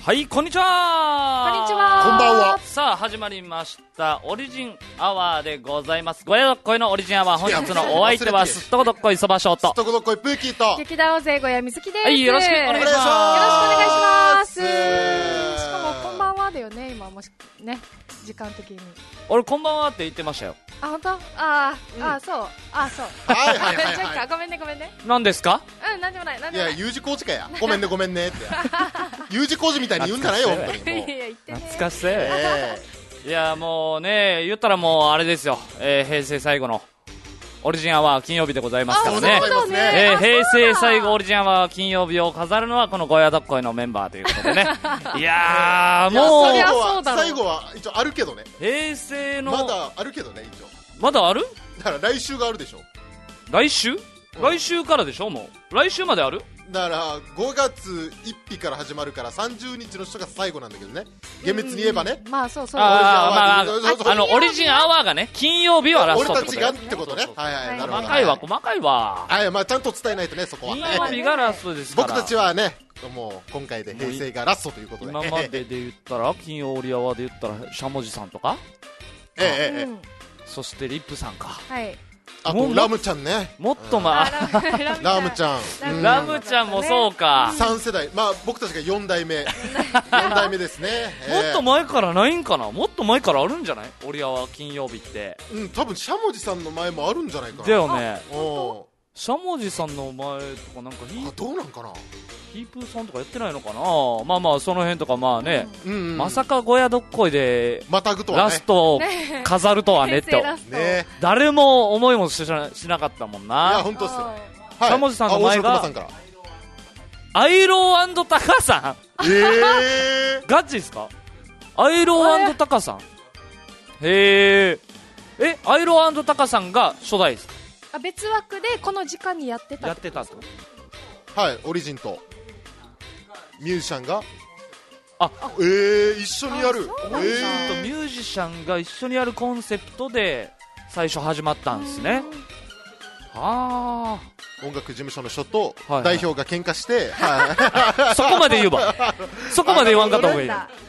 はい、こんにちは。 こんにちは。 こんばんは。 さあ始まりましたオリジンアワーでございます。ごやどっこいのオリジンアワー、本日のお相手はすっとこどっこいそばしょうとすっとこどっこいプーキーと劇団大勢小屋みずきです。 はい、よろしくお願いします。 よろしくお願いします。 ししかもこんばんはだよね、今もしね、時間的に。 俺こんばんはって言ってましたよ。 あ、本当？あ、そう。 はいはいはいはいちょっとごめんね。 何ですか？ なんでもない。 いや U 字工事かやごめんねって U 字工事みたいに言うんじゃないよ本当にもういや言ってね。 懐かしい。いやもうね、言ったらもうあれですよ、平成最後のオリジンアワー金曜日でございますからね。 そうだね。 平成最後オリジンアワー金曜日を飾るのはこのゴヤどっこいのメンバーということでね。いやーもういやそうだろう最後は一応あるけどね、 平成のまだあるけどね、一応まだある？ だから来週があるでしょ。 来週？来週からでしょ。もう来週まである？ だから5月1日から始まるから30日の人が最後なんだけどね、厳密に言えばね。 まあそう。 オリジンアワーがね、金曜日はラスト俺ってことたちがってことね。はいはい、なるほど。 細かいわ。 はい、まあちゃんと伝えないとね、そこは。 金曜日がラストですから。 僕たちはね、もう今回で平成がラストということで。 今までで言ったら金曜オリアワーで言ったらしゃもじさんとか、そしてリップさんか。 はい。 あとラムちゃんね。 もっとまあラムちゃん、 ラムちゃんもそうか。 3世代、まあ僕たちが4代目4代目ですね。 もっと前からないんかな。もっと前からあるんじゃない？オリアワー金曜日って。 多分しゃもじさんの前もあるんじゃないかな。 だよね。 しゃもじさんの前とかなんかどうなんかな、 ヒープーさんとかやってないのかな。まあまあその辺とかまあね、まさかゴヤどっこいでまたぐとはね、 ラストを飾るとはねってね、 誰も思いもしなかったもんな。 いや本当っすよ。 しゃもじさんの前がアイロー&タカさん。ガチですか？アイロー&タカさん。へえ。アイロー&タカさんが初代ですか？ 別枠でこの時間にやってたと。 はい、オリジンとミュージシャンが一緒にやる。 ミュージシャンが一緒にやるコンセプトで最初始まったんですね。音楽事務所の人と代表が喧嘩して、 そこまで言えばそこまで言わんかった方がいい。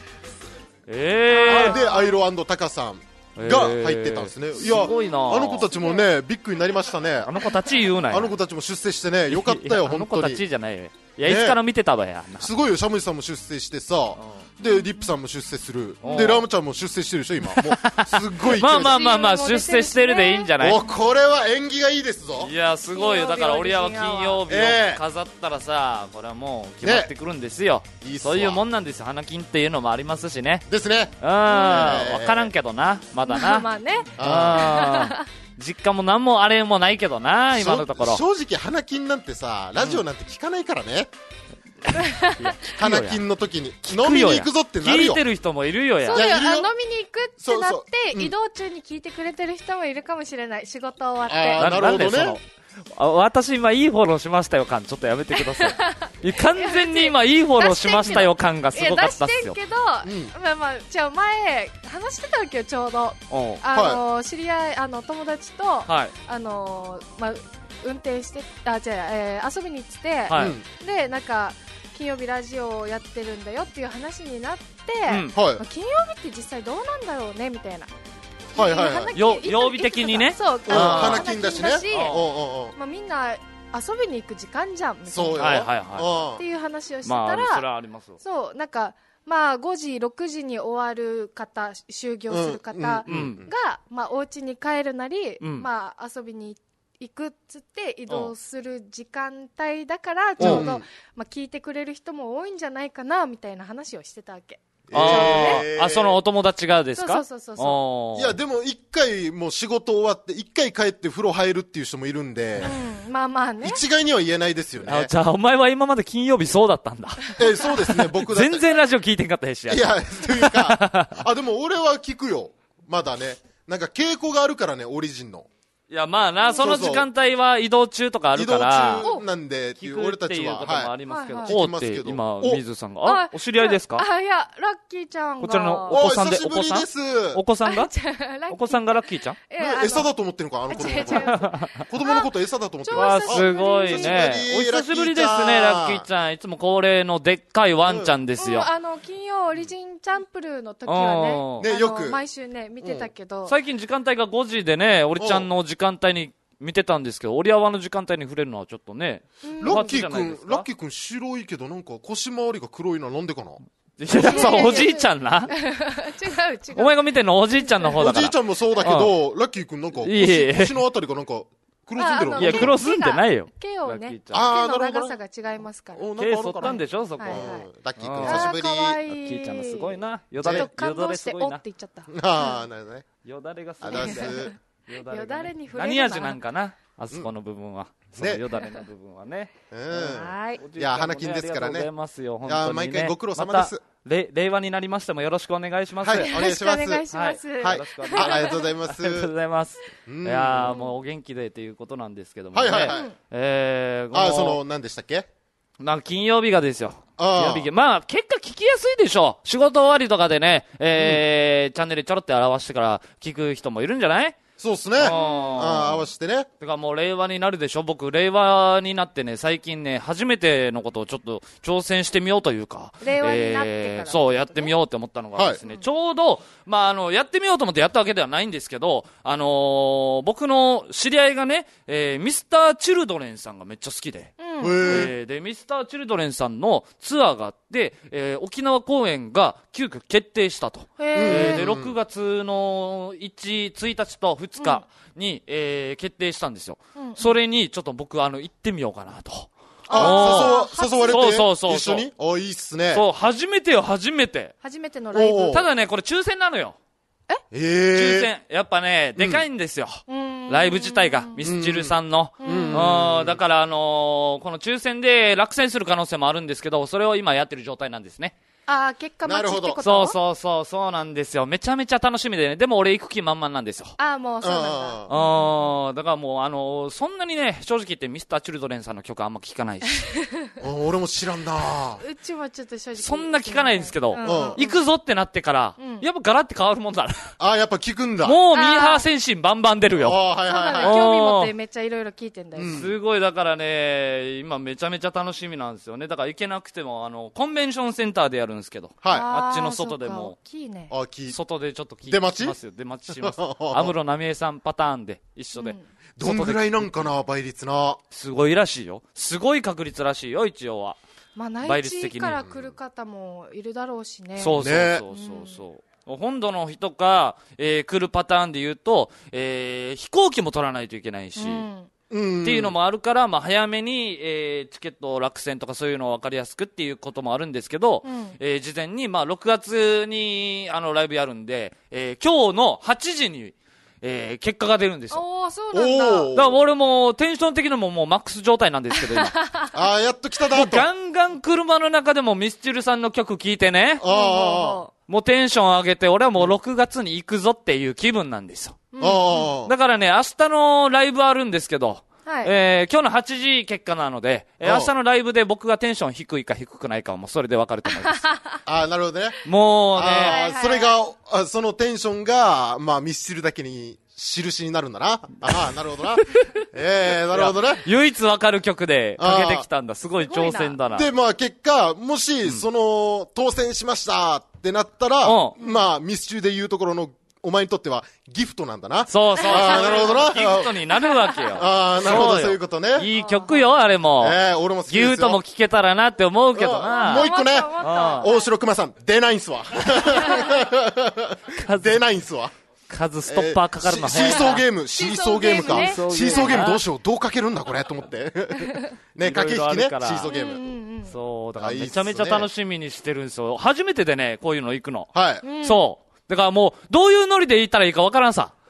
でアイロ&タカさんが入ってたんですね。いや、 すごいな。 あの子たちもねビッグになりましたね。 あの子たち言うなよ。 あの子たちも出世してね、よかったよ本当に。 あの子たちじゃないよ。いや、いつから見てたわや。 すごいよ。シャムジさんも出世してさ、でリップさんも出世する、でラムちゃんも出世してるでしょ今。もうすごいまあ出世してるでいいんじゃない。 これは縁起がいいですぞ。 いやすごいよ。だからオリアは金曜日を飾ったらさ、これはもう決まってくるんですよ。そういうもんなんですよ。花金っていうのもありますしね。 ですね。 分からんけどな、まだな。 まあね。 実家も何もあれもないけどな、今のところ。 正直花金なんてさ、ラジオなんて聞かないからね。花金の時に飲みに行くぞってなるよ。 聞いてる人もいるよや。 そうよ。飲みに行くってなって移動中に聞いてくれてる人もいるかもしれない。仕事終わって。 なるほどね。 私今いいフォローしましたよ感ちょっとやめてください。完全に今いいフォローしましたよ感がすごかったっすよ。 出してんけど、じゃあ前話してたわけよちょうど。知り合い友達と運転して遊びに行ってて、でなんか金曜日ラジオをやってるんだよっていう話になって、金曜日って実際どうなんだろうねみたいな。 曜日的にね。 そう、 花金だしね。 みんな遊びに行く時間じゃんみたいな。 そうよ。 っていう話をしてたら、そうなんか5時6時に終わる方、就業する方がお家に帰るなり、遊びに行くっつって移動する時間帯だからちょうど聞いてくれる人も多いんじゃないかなみたいな話をしてたわけ。 そのお友達がですか？ そう。 いやでも一回もう仕事終わって一回帰って風呂入るっていう人もいるんで、 まあね。 一概には言えないですよね。 じゃあお前は今まで金曜日そうだったんだ。 そうですね。僕だ全然ラジオ聞いてんかったへしや。 いやというかでも俺は聞くよまだね。なんか傾向があるからね、オリジンの。 いや、まあな、その時間帯は移動中とかあるから。 移動中なんで、 聞くっていうこともありますけど。 おーって今、水さんが。お知り合いですか？ いや、ラッキーちゃんが。 こちらのお子さんで、 久しぶりです。 お子さんがお子さんがラッキーちゃん？ 餌だと思ってるのか、子供の子。子供のこと餌だと思ってる。 わ、すごいね。お久しぶりですね、ラッキーちゃん。いつも恒例のでっかいワンちゃんですよ。 金曜オリジンチャンプルーの時はね、よく毎週ね、見てたけど。 最近時間帯が5時でね、オリちゃんの時間帯に見てたんですけど、オリアワの時間帯に触れるのはちょっとね。 ラッキーくん白いけど、なんか腰回りが黒いのはなんでかな？ いや、そう、おじいちゃんな。 違う。 お前が見てんのおじいちゃんの方だから。 おじいちゃんもそうだけど、ラッキーくんなんか腰のあたりがなんか、黒ずんでる。 いや、黒ずんでないよ。 毛をね、毛の長さが違いますから。 毛剃ったんでしょ、そこ。 ラッキーくん久しぶり。 ラッキーちゃんもすごいな。 よだれすごいな。って言っちゃった。 なるほどね。 よだれがすごいな。 よだれに触れるな。 何味なんかな、あそこの部分は。そのよだれの部分はね。 はい。 いや、花金ですからね。 ありがとうございますよ、本当にね。 毎回ご苦労様です。 令和になりましてもよろしくお願いします。 はい、お願いします。 お願いします。 はい。ありがとうございます。 ありがとうございます。いや、もうお元気でということなんですけどもね。 はい。何でしたっけ？ 金曜日がですよ。まあ、結果聞きやすいでしょう。仕事終わりとかでね、チャンネルちょろって表してから聞く人もいるんじゃない？ そうっすね。合わせてね。 てかもう令和になるでしょ。僕、令和になってね、最近ね、初めてのことをちょっと挑戦してみようというか。 令和になってから。 そう、やってみようって思ったのがですね、ちょうど、やってみようと思ってやったわけではないんですけど、僕の知り合いがね、ミスターチルドレンさんがめっちゃ好きで。で、ミスターチルドレンさんのツアーがあって、沖縄公演が急遽決定したと。で、6月の1日と2日に、決定したんですよ。それにちょっと僕行ってみようかなと。 誘われてそう一緒に？いいっすね。 そう、初めてよ、初めて。 初めてのライブ。 ただね、これ抽選なのよ。抽選。やっぱね、でかいんですよ。ライブ自体が、ミスチルさんの。だから、この抽選で落選する可能性もあるんですけど、それを今やってる状態なんですね。 結果待ちってこと？ そうなんですよ。めちゃめちゃ楽しみでね。でも俺行く気満々なんですよ。 もうそうなんだ。だからもう、そんなにね、正直言ってミスターチルドレンさんの曲あんま聞かないし。 俺も知らんな。 うちもちょっと正直。 そんな聞かないんですけど、行くぞってなってから、やっぱガラって変わるもんだな。 やっぱ聞くんだ。 もうミーハー精神バンバン出るよ。 興味持ってめっちゃいろいろ聞いてんだよ。 すごい、だからね、今めちゃめちゃ楽しみなんですよね。だから行けなくても、コンベンションセンターでやるんですけど。あっちの外でも、外でちょっと聞いてますよ。出待ちします。安室奈美恵さんパターンで一緒で。 どんぐらいなんかな、倍率な。 すごいらしいよ。すごい確率らしいよ、一応は。 内地から来る方もいるだろうしね。 そう。本土の人が来るパターンで言うと、飛行機も取らないといけないし。っていうのもあるから、早めに、チケット落選とかそういうのを分かりやすくっていうこともあるんですけど、事前に、6月にライブやるんで、今日の8時に、結果が出るんですよ。 そうなんだ。 だから俺もテンション的にももうマックス状態なんですけど、今。 やっと来ただと。 ガンガン車の中でもミスチルさんの曲聴いてね。もうテンション上げて、俺はもう6月に行くぞっていう気分なんですよ。だからね、明日のライブあるんですけど、今日の8時結果なので、明日のライブで僕がテンション低いか低くないかはもうそれで分かると思います。 なるほどね。 もうね。 それが、そのテンションが、ミスチルだけに印になるんだな。なるほどな。なるほどね。 唯一分かる曲でかけてきたんだ。すごい挑戦だな。 で、結果、もし、当選しましたってなったら、ミスチルで言うところの、お前にとってはギフトなんだな。 そう。 なるほどな。 ギフトになるわけよ。 なるほど、そういうことね。 いい曲よ、あれも。 俺も好きですよ。 ギフトも聴けたらなって思うけどな。 もう一個ね、大城熊さん、出ないんすわ。出ないんすわ。 数ストッパーかかるのシーソーゲームか。シーソーゲームどうしよう。どうかけるんだこれと思って。ね、駆け引きね、シーソーゲーム。 そう、だからめちゃめちゃ楽しみにしてるんですよ。初めてでね、こういうの行くの。 はい。 そう。だからもう、どういうノリで行ったらいいかわからんさ。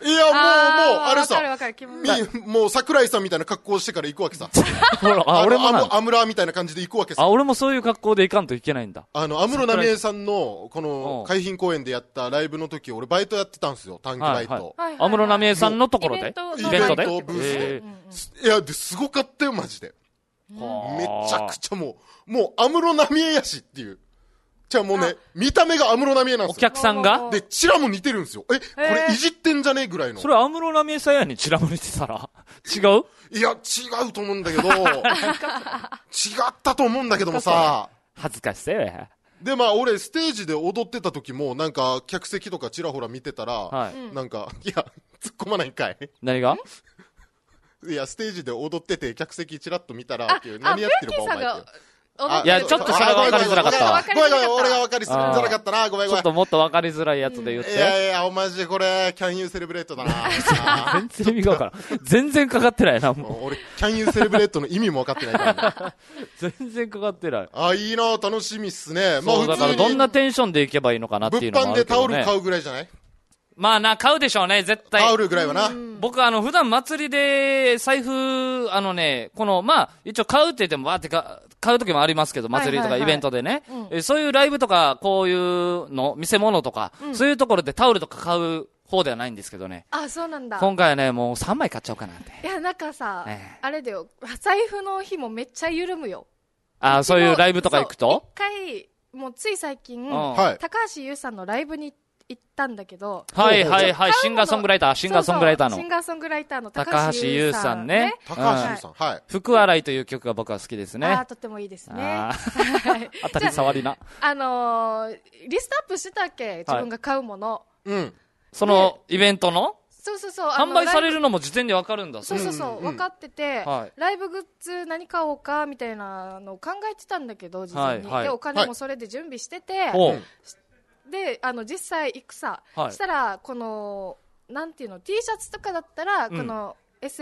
いや、もう、あれさ、もう桜井さんみたいな格好してから行くわけさ。 ほら、俺もな。 アムラーみたいな感じで行くわけさ。 俺もそういう格好で行かんといけないんだ。 安室奈美恵さんの、この、海浜公園でやったライブの時、俺バイトやってたんですよ、短期バイト。 安室奈美恵さんのところでイベントブースで。いや、すごかったよ、マジで。めちゃくちゃもう安室奈美恵やしっていう。じゃあもうね、見た目が安室奈美恵なんですよ。 お客さんがで、チラも似てるんですよ。これいじってんじゃねえぐらいの。 それ安室奈美恵さんやにチラも似てたら違う？ いや、違うと思うんだけど、違ったと思うんだけどもさ。 恥ずかしさよや。 で、俺、ステージで踊ってた時も、なんか、客席とかちらほら見てたら、なんか、いや、突っ込まないんかい。 何が？ いや、ステージで踊ってて、客席ちらっと見たら、何やってるかお前って。 いや、ちょっとそれは分かりづらかったわ。 ごめん、俺が分かりづらかったな。ごめん。 ちょっともっと分かりづらいやつで言って。 いや、おマジでこれ、Can You Celebrate だな。 全然意味が分からん。全然かかってないな、もう。 俺、Can You Celebrate の意味も分かってないから全然かかってない。 いいな、楽しみっすね。 そう、だからどんなテンションでいけばいいのかなっていうのもあるけどね。 物販でタオル買うぐらいじゃない？ 買うでしょうね、絶対。 タオルぐらいはな。 僕普段祭りで財布、一応買うって言っても、買う時もありますけど、祭りとかイベントでね。そういうライブとか、こういうの、見せ物とか、そういうところでタオルとか買う方ではないんですけどね。 あ、そうなんだ。 今回はね、もう3枚買っちゃおうかなって。 いや、なんかさ、あれだよ、財布の日もめっちゃ緩むよ。 そういうライブとか行くと？ 一回、もうつい最近、高橋優さんのライブに行ったんだけど。 はい。シンガーソングライターの。 シンガーソングライターの高橋優さんね。 高橋優さん。はい。 福笑いという曲が僕は好きですね。 とってもいいですね。 当たり障りな。 リストアップしてたっけ？自分が買うもの。 そのイベントの？ そう。 販売されるのも事前に分かるんだ。 そう。分かってて、ライブグッズ何買おうかみたいなのを考えてたんだけど、事前に。で、お金もそれで準備してて、で、実際行くさ。したら、この、なんていうの、T シャツとかだったら、この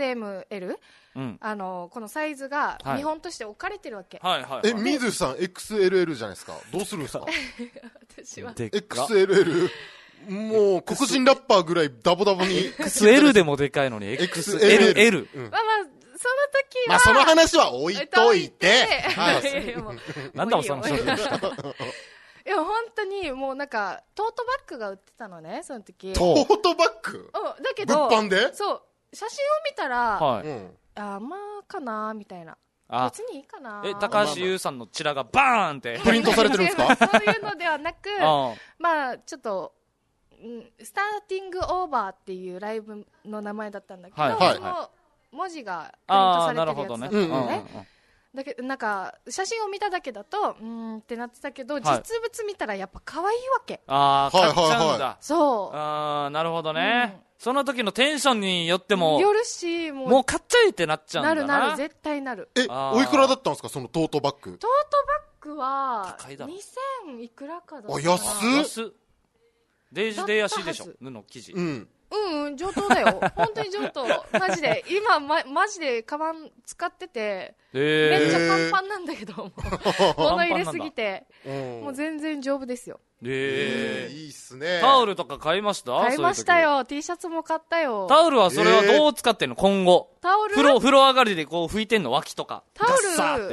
SML、このサイズが見本として置かれてるわけ。 水さん XLL じゃないですか。どうするんですか？ 私は。 XLL。もう、黒人ラッパーぐらいダボダボに。 XL でもでかいのに、XLL。 その時は。 その話は置いといて。 なんだその商品。 いや、本当に、もうなんか、トートバッグが売ってたのね、その時。 トートバッグ？ だけど、 物販で？ そう、写真を見たら、かなみたいな。別にいいかな。 高橋優さんのチラがバーンって。 プリントされてるんですか？ そういうのではなく、ちょっと、スターティングオーバーっていうライブの名前だったんだけど、その文字がプリントされてるやつだったのね。だけど、なんか、写真を見ただけだと、ってなってたけど、実物見たらやっぱ可愛いわけ。 買っちゃうんだ。 そう。 なるほどね。その時のテンションによっても、 よるし、 もう買っちゃいってなっちゃうんだな。 なる、絶対なる。 おいくらだったんですか、そのトートバッグ？ トートバッグは、2000いくらかだったかな。 安っ。 デイジデイ足でしょ、布生地。 上等だよ。本当に上等。マジで。今、マジでカバン使ってて、めっちゃパンパンなんだけど、物入れすぎて、もう全然丈夫ですよ。 いいっすね。 タオルとか買いました？ 買いましたよ。T シャツも買ったよ。 タオルはそれはどう使ってんの？今後。 タオル？ 風呂上がりでこう拭いてんの？脇とか。 タオル、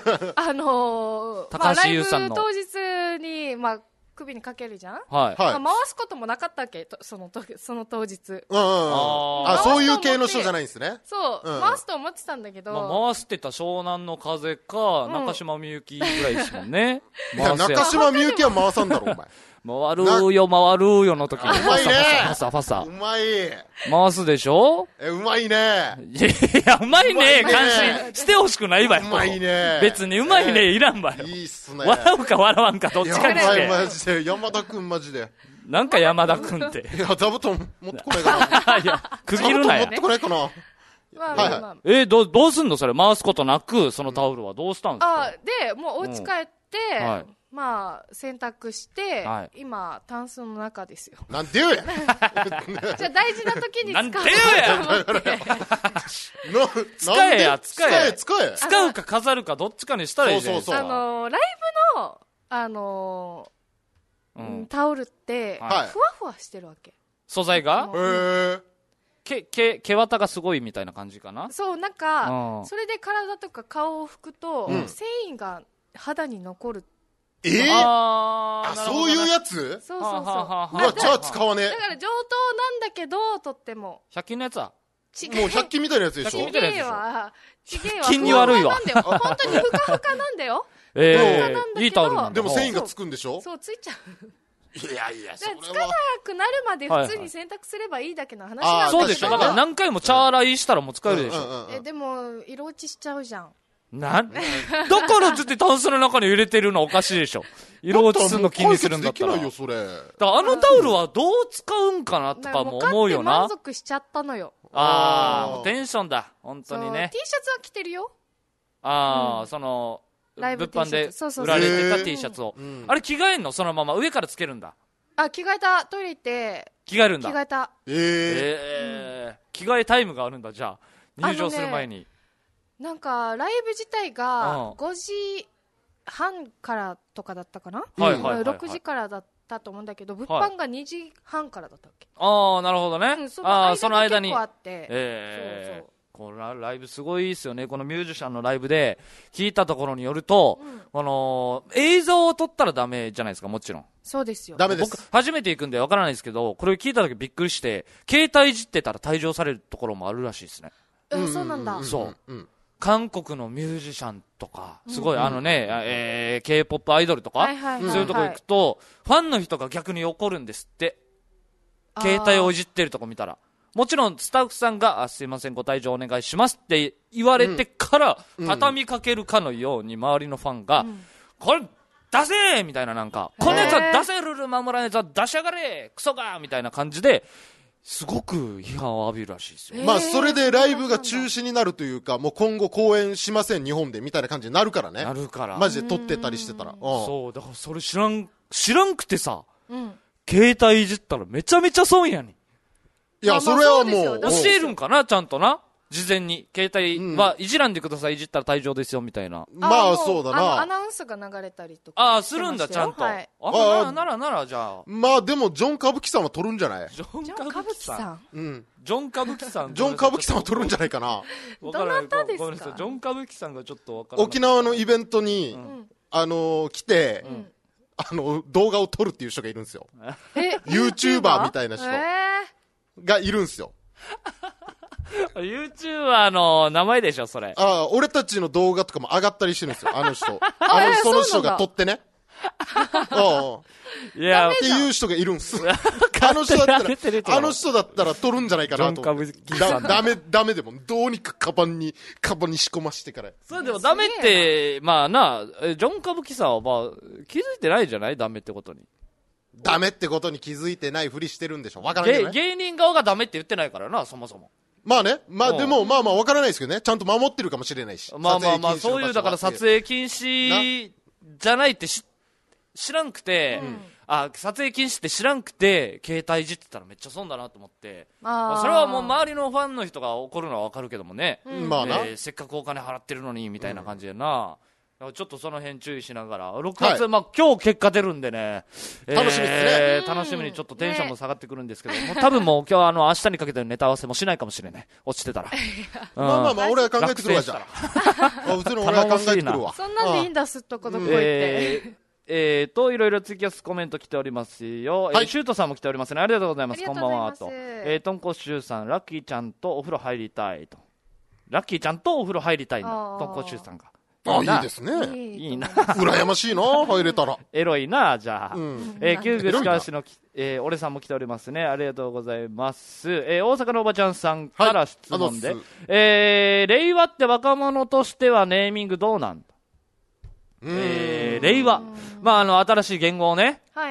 高橋優さんの。 ライブ当日に、首にかけるじゃん？ 回すこともなかったっけ？その当日。 そういう系の人じゃないんですね。 そう、回すと思ってたんだけど。 回すって言ったら湘南の風か、中島みゆきぐらいですもんね。 中島みゆきは回さんだろ、お前。 回るよの時に。 うまいね。 ファサ。 うまい。 回すでしょ？ うまいね。 いや、うまいね。感心してほしくないわよ。 うまいね。 別にうまいね、いらんわよ。 いいっすね。 笑うか笑わんか、どっちかにして。 マジで。山田くんマジで。 なんか山田くんって。 いや、座布団持ってこないかな。 いや、区切るなよ。 持ってこないかな。 どうすんのそれ？回すことなく、そのタオルはどうしたんですか？ で、もうお家帰って、洗濯して、今、タンスの中ですよ。 なんでよや。 じゃあ大事な時に使うと思って。 使えや、使え。 使うか飾るかどっちかにしたらいいじゃないですか。 ライブの、タオルって、ふわふわしてるわけ。 素材が？ 毛綿がすごいみたいな感じかな。 そう、なんか、それで体とか顔を拭くと、繊維が肌に残る。 そういうやつ？ そうそうそう。じゃあ使わねえ。 だから上等なんだけど、とっても。 100均のやつはもう100均みたいなやつでしょ。 ちげえわ。 100均に悪いわ。 本当にふかふかなんだよ。 いいタオルなんだ。 でも繊維がつくんでしょ。 そう、ついちゃう。 いやいや、 つかなくなるまで普通に洗濯すればいいだけの話なんだけど。 そうでしょ。だから何回も茶洗いしたらもう使えるでしょ。 でも、色落ちしちゃうじゃん。 だからずってタンスの中に入れてるのおかしいでしょ。色落ちするの気にするんだったら。 できないよ、それ。 だからあのタオルはどう使うんかなとかも思うよな。 満足しちゃったのよ。 テンションだ。本当にね。 T シャツは着てるよ。 その、物販で売られてた T シャツを。あれ着替えんの？そのまま上からつけるんだ。 着替えた。トイレ行って。 着替えるんだ。 着替えた。 着替えタイムがあるんだ、じゃあ。入場する前に。 なんか、ライブ自体が5時半からとかだったかな？ 6 時からだったと思うんだけど、物販が2時半からだったっけ？ なるほどね。その間に。 結構あって。 これライブすごいですよね。このミュージシャンのライブで聞いたところによると、映像を撮ったらダメじゃないですか、もちろん。 そうですよ。 ダメです。 僕初めて行くんでわからないですけど、これ聞いた時びっくりして、携帯いじってたら退場されるところもあるらしいですね。 そうなんだ。 そう。韓国のミュージシャンとか、すごいK-POP アイドルとか、そういうとこ行くと、ファンの人が逆に怒るんですって。携帯をいじってるとこ見たら。もちろんスタッフさんがすいませんご退場お願いしますって言われてから畳みかけるかのように周りのファンが、これ出せーみたいな、なんかこのやつは出せるルール守らないやつは出しやがれクソがみたいな感じですごく批判を浴びるらしいですよ。 まあそれでライブが中止になるというか、もう今後公演しません日本でみたいな感じになるからね。 なるからマジで撮ってたりしてたら。 そうだからそれ知らんくてさ、携帯いじったらめちゃめちゃ損やねん。 いや、それはもう。 教えるんかなちゃんとな。事前に。携帯はいじらんでください。いじったら退場ですよ、みたいな。 まあ、そうだな。 アナウンスが流れたりとか。 するんだ、ちゃんと。なら、じゃあ。 まあ、でも、ジョン歌舞伎さんは撮るんじゃない？ ジョン歌舞伎さん。 ジョン歌舞伎さん。 ジョン歌舞伎さんは撮るんじゃないかな。 どなたですか？ ごめんなさい。ジョン歌舞伎さんがちょっとわからない。 沖縄のイベントに、来て、動画を撮るっていう人がいるんですよ。YouTuber みたいな人がいるんですよ。 YouTuber の名前でしょ、それ。 俺たちの動画とかも上がったりしてるんですよ、あの人。その人が撮ってね。 いや、 っていう人がいるんです。あの人だったら撮るんじゃないかなと。ダメでも、どうにかカバンに仕込ましてから。 それでもダメって、まあな、ジョン歌舞伎さんはまあ、気づいてないじゃないダメってことに。 ダメってことに気づいてないふりしてるんでしょ。わからない。 芸人側がダメって言ってないからな、そもそも。 まあね。まあでも、まあわからないですけどね。ちゃんと守ってるかもしれないし。 まあ、そういう、だから撮影禁止じゃないって知らんくて、撮影禁止って知らんくて、携帯いじってたらめっちゃ損だなと思って。それはもう周りのファンの人が怒るのはわかるけどもね。 まあな。 せっかくお金払ってるのに、みたいな感じでな。ちょっとその辺注意しながら、6月、まあ今日結果出るんでね、 楽しみですね。 楽しみにちょっっとテンションも下がってくるんですけど、もう多分もう今日明日にかけてのネタ合わせもしないかもしれない。落ちてたら。 まあ俺は考えてくるわ、じゃあ。普通の俺は考えてくるわ。 そんなんでいいんだ、すっとこどこ行って。 いろいろツイキャスコメント来ておりますよ。シュートさんも来ておりますね。ありがとうございます。こんばんは。と。トンコシュウさん、ラッキーちゃんとお風呂入りたいと。ラッキーちゃんとお風呂入りたいんだ。トンコシュウさんが。 いいですね。 いいな。 羨ましいな、入れたら。 エロいな、じゃあ。キューグシカワシの、俺さんも来ておりますね。ありがとうございます。大阪のおばちゃんさんから質問で。令和って若者としてはネーミングどうなんだ？令和。まあ、新しい言語をね。ま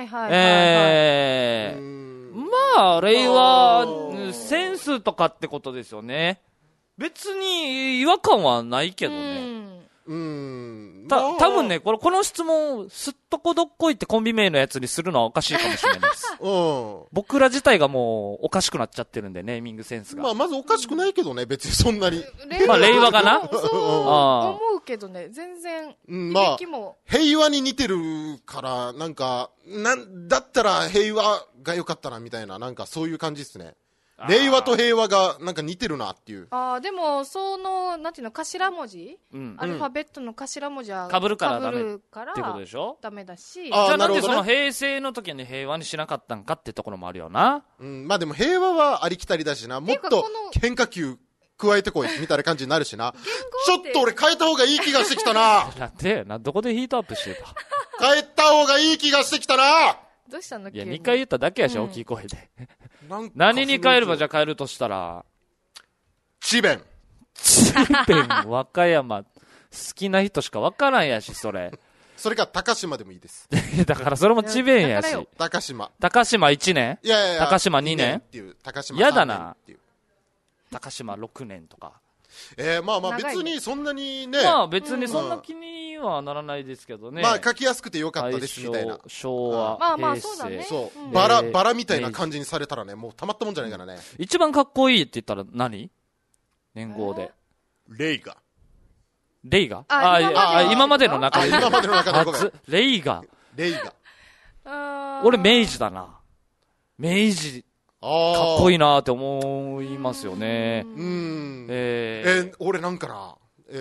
あ、令和、センスとかってことですよね。別に違和感はないけどね。多分ね、この質問、すっとこどっこいってコンビ名のやつにするのはおかしいかもしれないです。僕ら自体がもうおかしくなっちゃってるんで、ネーミングセンスが。 まずおかしくないけどね、別にそんなに。 まあ、令和かな？ そう思うけどね、全然、 まあ、平和に似てるから、なんか、だったら平和が良かったな、みたいな、なんかそういう感じですね。 令和と平和がなんか似てるなっていう。 でもなんていうの、頭文字、アルファベットの頭文字は被るからダメってことでしょ。 ダメだし、 じゃあなんでその平成の時に平和にしなかったんかってところもあるよな。 まあでも平和はありきたりだしな、もっと変化球加えてこいみたいな感じになるしな。ちょっと俺変えた方がいい気がしてきたな。 どこでヒートアップしてるか。 変えた方がいい気がしてきたな。 どうしたの？ いや、2回言っただけやし、大きい声で。何に変えればじゃあ変えるとしたら。 智弁。 和歌山。好きな人しか分からんやし、それ。 それか高島でもいいです。 だからそれも智弁やし。 高島 1年？ いや高島2年っていう。高島やだな。高島6年とか。 まあまあ別にそんなにね。 まあ別にそんな気にはならないですけどね。 まあ書きやすくてよかったですみたいな。 昭和、 まあまあそうだね。 そう。バラみたいな感じにされたらね、もうたまったもんじゃないからね。 一番かっこいいって言ったら何？年号で。 レイガ。 今までの中で。 今までの中で。 レイガ。俺明治だな。明治。かっこいいなって思いますよね。 俺なんかな、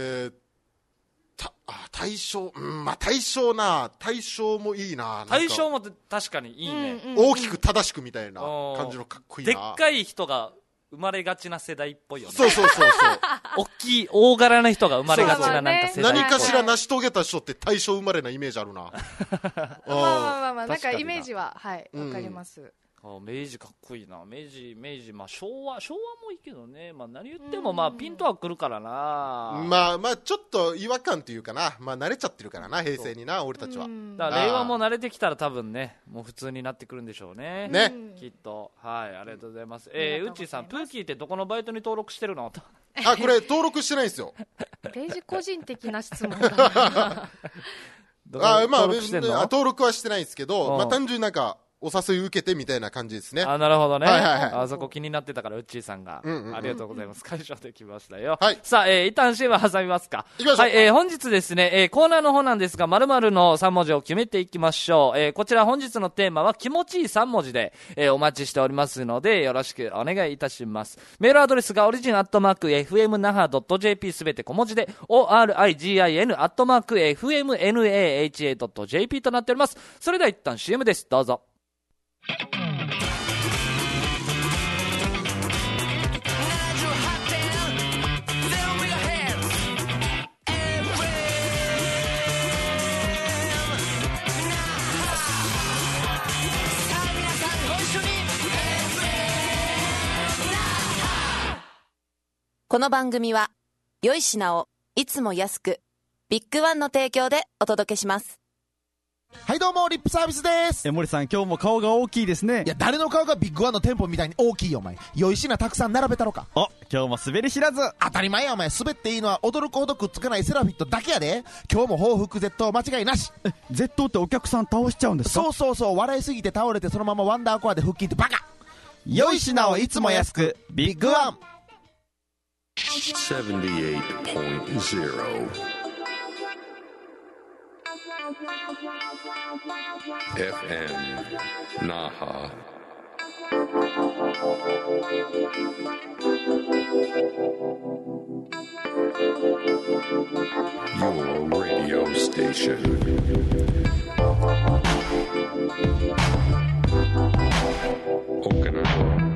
大正、まあ大正もいいな。 大正も確かにいいね。 大きく正しくみたいな感じのかっこいいな。 でっかい人が生まれがちな世代っぽいよね。 そう。 大きい、大柄な人が生まれがちななんか世代っぽい。 何かしら成し遂げた人って大正生まれなイメージあるな。 まあ、なんかイメージは、はい、わかります。 明治かっこいいな。明治、まあ昭和もいいけどね。まあ何言ってもまあピンとはくるからな。 まあちょっと違和感というかな。まあ慣れちゃってるからな、平成にな、俺たちは。 だから令和も慣れてきたら多分ね、もう普通になってくるんでしょうね。 ね。 きっと。はい、ありがとうございます。うっちーさん、プーキーってどこのバイトに登録してるの？ これ登録してないんですよ。 ページ個人的な質問だな。 まあ登録はしてないんですけど、まあ単純になんか、お誘い受けてみたいな感じですね。 なるほどね。あそこ気になってたから、うっちーさんが。ありがとうございます。解消できましたよ。さあ、一旦 CM 挟みますか。 いきましょう。 はい、本日ですね、コーナーの方なんですが、〇〇の3文字を決めていきましょう。こちら本日のテーマは気持ちいい3文字で、お待ちしておりますので、よろしくお願いいたします。メールアドレスがorigin@fmnaha.jp すべて小文字で、origin@fmnaha.jp となっております。それでは一旦 CM です。どうぞ。 この番組は良い品をいつも安くビッグワンの提供でお届けします。 はいどうもリップサービスです。 森さん今日も顔が大きいですね。 いや誰の顔がビッグワンの店舗みたいに大きいよお前。良い品たくさん並べたろか。 今日も滑り知らず。 当たり前やお前。滑っていいのは驚くほどくっつかないセラフィットだけやで。今日も報復絶倒間違いなし。 絶倒ってお客さん倒しちゃうんですか？ そう笑いすぎて倒れてそのままワンダーコアで腹筋ってバカ。 良い品をいつも安くビッグワン。 78.0 FM Naha. Your radio station. Okinawa.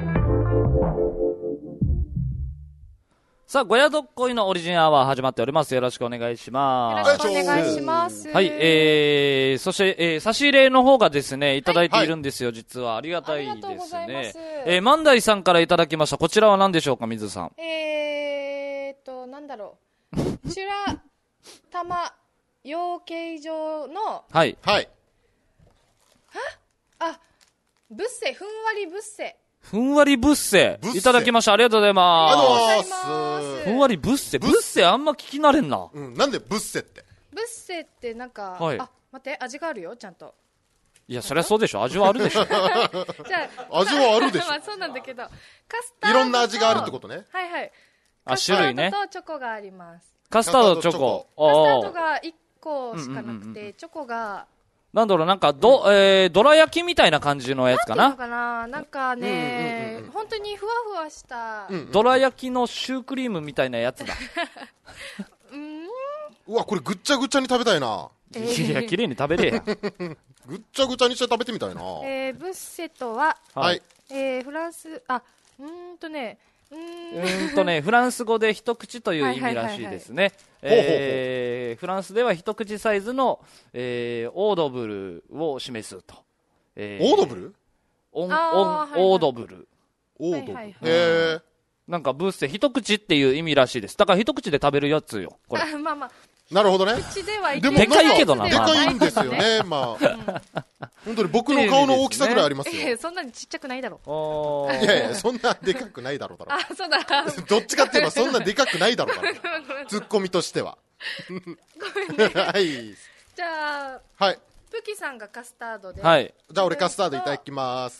さあ、ごやどっこいのオリジンアワー始まっております。よろしくお願いします。 よろしくお願いします。 はい、そして、差し入れの方がですね、いただいているんですよ、実は。ありがたいですね。万代さんからいただきました。こちらは何でしょうか、水さん。 なんだろう。チュラ玉養鶏場の、 はい。 ブッセ、ふんわりブッセ。 ふんわりブッセ。いただきました。ありがとうございます。 ありがとうございます。 ふんわりブッセ。ブッセあんま聞き慣れんな。 なんでブッセって。 ブッセってなんか、待って、味があるよ、ちゃんと。 いや、そりゃそうでしょ。味はあるでしょ。 じゃあ、 味はあるでしょ。 まあそうなんだけど、カスタード。 いろんな味があるってことね。 はい。 種類ね。 カスタードとチョコがあります。 カスタード、チョコ。 カスタードが1個しかなくて、チョコがなんだろう、なんかどら焼きみたいな感じのやつかな。 なんかね、本当にふわふわした、 どら焼きのシュークリームみたいなやつだ。 うわ、これぐっちゃぐちゃに食べたいな。 いや、綺麗に食べれや。 ぐっちゃぐちゃにして食べてみたいな。 ブッセとは、 はい。 フランス、 フランス語で一口という意味らしいですね。フランスでは一口サイズの、オードブルを示すと。 オードブル？ オードブル。 オードブル。 なんかブッセ一口っていう意味らしいです。だから一口で食べるやつよ、これ。 なるほどね。 でもでかいけどな。 でかいんですよね、まあ。本当に僕の顔の大きさぐらいありますよ。 そんなにちっちゃくないだろ。 いやいや、そんなでかくないだろうだろ。 そうだ。 どっちかって言えばそんなでかくないだろうだろ。ツッコミとしては。 ごめんね。 はい。 じゃあ、 はい。 プキさんがカスタードで。 はい。 じゃあ俺カスタードいただきます。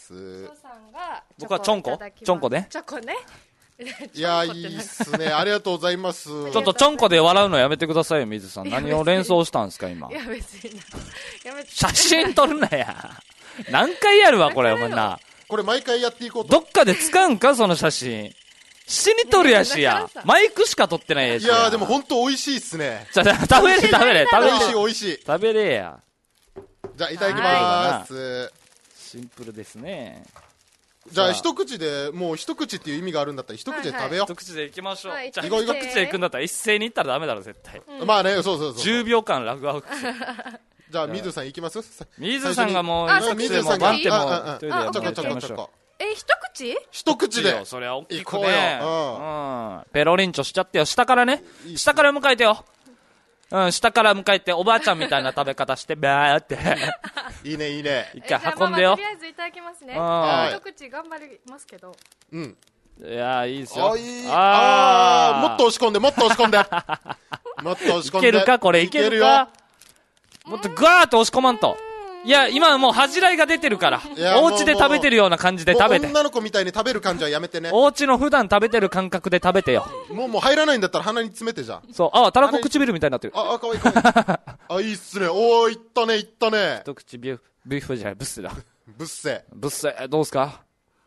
僕はチョンコ？チョンコね。 チョコね。 いや、いいっすね。ありがとうございます。 ちょっとちょんこで笑うのやめてくださいよ、水さん。何を連想したんですか、今。 いや、別に。 写真撮るなや。何回やるわ、これ、お前な。 これ毎回やっていこうと。 どっかで使うんか、その写真。死に撮るやしや。マイクしか撮ってないやしや。 いやー、でもほんと美味しいっすね。 じゃあ、食べれ。 美味しい、美味しい。 食べれや。 じゃあ、いただきまーす。 シンプルですね。 じゃあ一口で、もう一口っていう意味があるんだったら一口で食べよう。 一口でいきましょう。 じゃあ一口でいくんだったら一斉にいったらダメだろ、絶対。 まあね、そう。 10秒間ラグアウト。 じゃあ、水さんいきます水さんがもう、 水さんが、 バンっても、一人でやっていきましょう。 一口で。 それは大きくね。ペロリンチョしちゃってよ。下からね。下から迎えてよ。下から迎えて、おばあちゃんみたいな食べ方して、バーって。 いいね、いいね。 一回運んでよ。 とりあえずいただきますね。一口頑張りますけど。 うん。 いやー、いいですよ。 もっと押し込んで、もっと押し込んで。もっと押し込んで。 いけるかこれ、いけるかもっとガーッと押し込まんと。いや、今はもう恥じらいが出てるから。お家で食べてるような感じで食べて。 女の子みたいに食べる感じはやめてね。 お家の普段食べてる感覚で食べてよ。 もう入らないんだったら鼻に詰めてじゃん。 そう。たらこ唇みたいになってる。 かわいいかわいい。いいっすね。おー、いったね、いったね。 一口ビュッフじゃない、ブッセだ。 ブッセ。 どうすか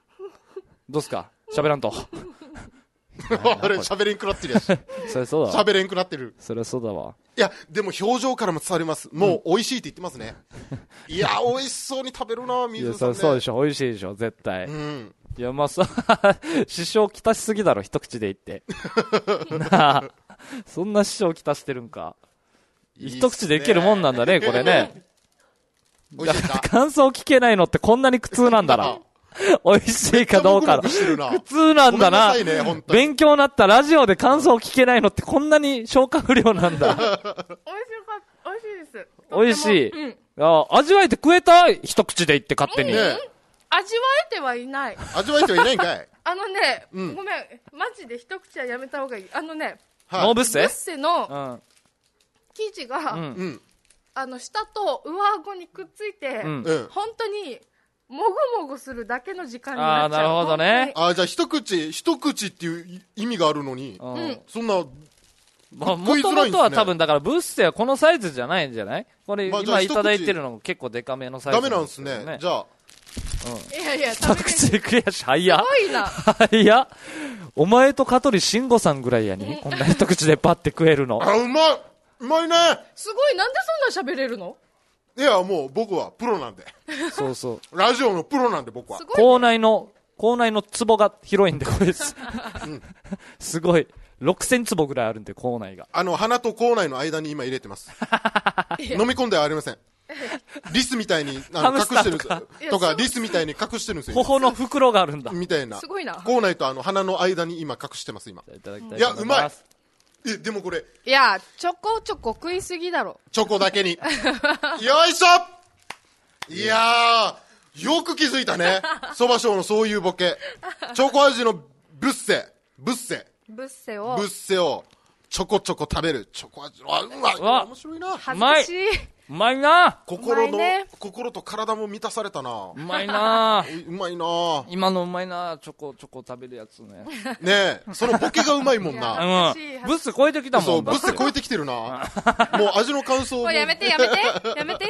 喋らんと。 あれ、喋れんくなってるやし。 それそうだわ。 喋れんくなってる。 それそうだわ。 いや、でも表情からも伝わります。もう美味しいって言ってますね。いや、美味しそうに食べるな、水さんね。 そうでしょ、美味しいでしょ、絶対。いや、まあさ、支障きたしすぎだろ、一口で言って。なあ、そんな支障きたしてるんか。一口でいけるもんなんだね、これね。 美味しいか。 感想聞けないのってこんなに苦痛なんだな。美味しいかどうかの。苦痛なんだな。勉強になったラジオで感想聞けないのってこんなに消化不良なんだ。 美味しいです。 美味しい。味わえて食えた一口で言って勝手に。 味わえてはいない。 味わえてはいないんかい。 ごめん。マジで一口はやめた方がいい。 ノーブッセ？ ブッセの生地が、下と上顎にくっついて、本当に、もぐもぐするだけの時間になっちゃう。 なるほどね。 じゃあ一口っていう意味があるのに、そんな、 もともとは多分だからブッセはこのサイズじゃないんじゃない？これ今いただいてるの結構デカめのサイズ。 ダメなんですね。じゃあ。 いや、 一口で食えやし、早っ。 すごいな。 早っ。お前と香取慎吾さんぐらいやに、こんな一口でパッて食えるの。 うまいね。 すごい、なんでそんな喋れるの？ いや、もう僕はプロなんで。 そう。 ラジオのプロなんで僕は。 口内のツボが広いんで、これです。すごい。6000坪ぐらいあるんで、口内が。 鼻と口内の間に今入れてます。飲み込んではありません。リスみたいに隠してるとか、リスみたいに隠してるんですよ。 頬の袋があるんだ。 みたいな。 すごいな。 口内と鼻の間に今隠してます、今。いや、うまい。でもこれ。 いや、ちょこちょこ食いすぎだろ。 チョコだけに。よいしょ。いやー、よく気づいたね。そばショーのそういうボケ。チョコ味のブッセをちょこちょこ食べる。チョコ味。うまい。面白いな。 恥ずかしい。 うまいな。 心と体も満たされたな。 うまいな。 うまいな。 今のうまいな。チョコ食べるやつね。 ねえ、そのボケがうまいもんな。 ブッセ超えてきたもん。 そう、ブッセ超えてきてるな。もう味の感想も。 やめて。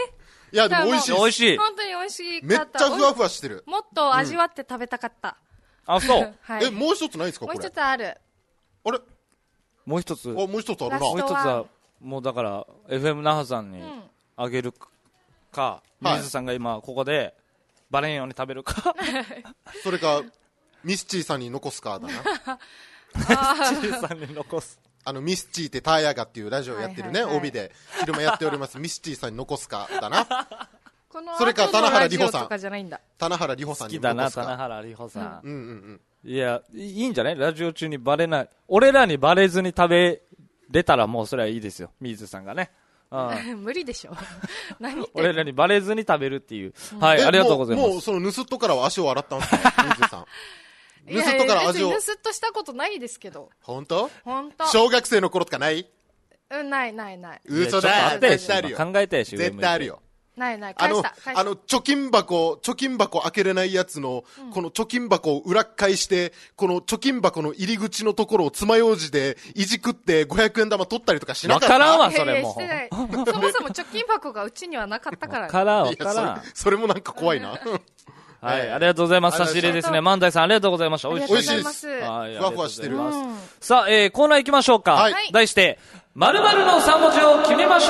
いや、でも美味しい。 美味しい。 本当に美味しかった。 めっちゃふわふわしてる。 もっと味わって食べたかった。 あ、そう。 はい。 もう一つないですかこれ。 もう一つある。 あれもう一つ。 もう一つあるな。 もう一つは、もうだから、FM 那覇さんにあげるか、水さんが今ここで、バレんように食べるか。 それか、ミスチーさんに残すかだな。 ミスチーさんに残す。 ミスチーってターヤガっていうラジオやってるね、帯で昼間やっておりますミスチーさんに残すかだな。それか棚原里穂さん。棚原里穂さんに残すか。好きだな、 棚原里穂さん。 うんうんうん。 いや、いいんじゃないラジオ中にバレない。俺らにバレずに食べれたらもうそれはいいですよ。水さんがね。 無理でしょ。何俺らにバレずに食べるっていう。はい、ありがとうございます。 もうその盗っ人からは足を洗ったんですか水さん。盗っ人から味を。 盗っ人したことないですけど。 本当？ 本当。 小学生の頃とかない？ ない。 嘘だ。 絶対あるよ。考えたいし。 絶対あるよ。 ない。 貯金箱開けれないやつの、この貯金箱を裏返して、この貯金箱の入り口のところを爪楊枝でいじくって500円玉取ったりとかしなかった？ わからんわ、それも。 そもそも貯金箱がうちにはなかったから。 わからん。 それもなんか怖いな。 はい、ありがとうございます。差し入れですね。万代さん、ありがとうございました。 美味しいです。ふわふわしてる。 さあ、コーナー行きましょうか。題して、〇〇の3文字を決めまし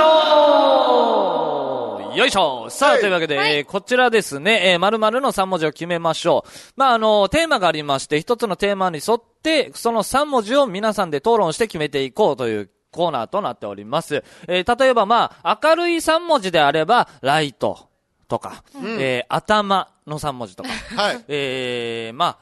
ょう。よいしょ。さあ、というわけで、こちらですね、〇〇の3文字を決めましょう。まあ、テーマがありまして、一つのテーマに沿って、その3文字を皆さんで討論して決めていこうというコーナーとなっております。例えば、まあ、明るい3文字であれば、ライト。とか、頭の3文字とか、 はい、 ま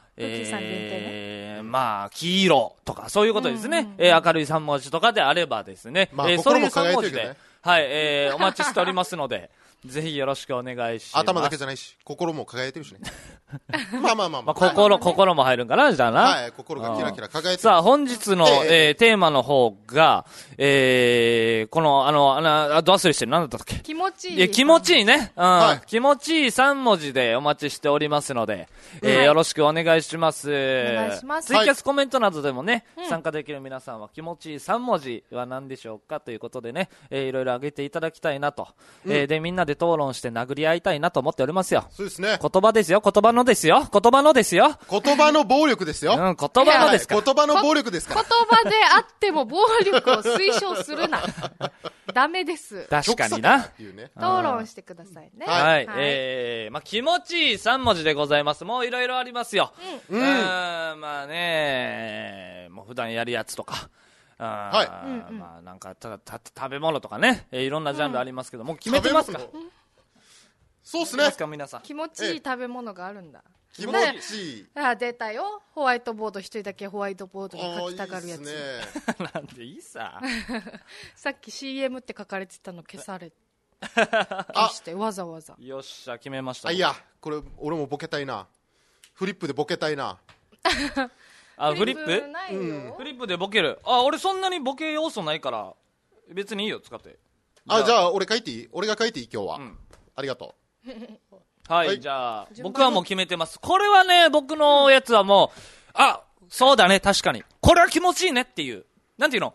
あ、黄色とか、そういうことですね。明るい3文字とかであればですね、そういう3文字で、はい、お待ちしておりますので、ぜひよろしくお願いします。 頭だけじゃないし、心も輝いてるしね。まあ。 心も入るんかな、じゃあな。 はい、心がキラキラ輝いてる。 さあ、本日の、テーマの方が、この、ど忘れしてる、なんだったっけ？ 気持ちいい。 気持ちいいね。気持ちいい3文字でお待ちしておりますので、よろしくお願いします。 お願いします。 ツイキャスコメントなどでもね、参加できる皆さんは気持ちいい3文字は何でしょうかということでね、いろいろ挙げていただきたいなと。で、みんなで討論して殴り合いたいなと思っておりますよ。 そうですね。 言葉ですよ。言葉のですよ。言葉の暴力ですよ。 言葉のですか。 言葉の暴力ですから。 言葉であっても暴力を推奨するな。ダメです。 確かにな。 討論してくださいね。 はい。まあ、気持ちいい3文字でございます。もういろいろありますよ。まあね、もう普段やるやつとか。まあなんか食べ物とかね、いろんなジャンルありますけど、もう決めてますか？ そうっすね。 皆さん。気持ちいい食べ物があるんだ。 気持ちいい。 出たよ。ホワイトボード、一人だけホワイトボードに書きたがるやつ。 なんでいいさ。 さっき CM って書かれてたの消され消してわざわざ。 よっしゃ、決めました。 いや、これ俺もボケたいな。フリップでボケたいな。 フリップ？フリップでボケる。俺そんなにボケ要素ないから別にいいよ、使って。 じゃあ俺書いていい？俺が書いていい今日は。ありがとう。 はい、じゃあ僕はもう決めてます。これはね、僕のやつはもう、そうだね、確かにこれは気持ちいいねっていう、なんていうの、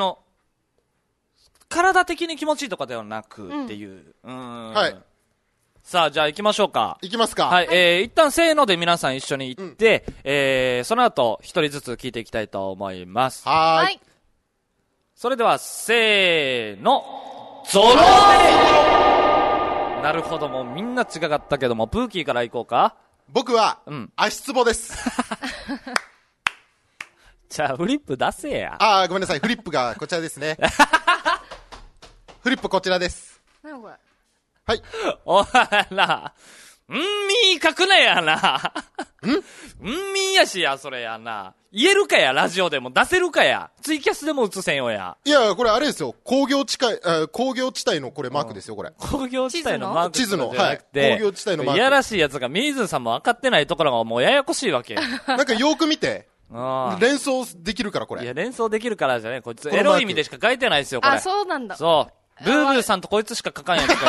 体的に気持ちいいとかではなくっていう、 はい。 さあ、じゃあ行きましょうか。 行きますか。 はい、一旦せーので皆さん一緒に行って、その後一人ずつ聞いていきたいと思います。 はい。 それではせーの、ゾロ目。なるほど、もうみんな違かったけども、プーキーから行こうか。 僕は、足つぼです。 じゃあフリップ出せや。 ごめんなさい、フリップがこちらですね。フリップこちらです。 何これ。 はい。 おら、みー書くなやな。みーやしや、それやな。言えるかや、ラジオでも出せるかや。ツイキャスでも映せんよや。 いや、これあれですよ。工業地帯のこれマークですよ、これ。 工業地帯のマーク地図の、はい。工業地帯のマーク。 いやらしいやつが、水さんも分かってないところがもうややこしいわけ。 なんかよーく見て。連想できるから、これ。 いや、連想できるからじゃね、こいつエロい意味でしか書いてないですよ、これ。 そうなんだ。 そう。ブーブーさんとこいつしか書かんやつ書いてる。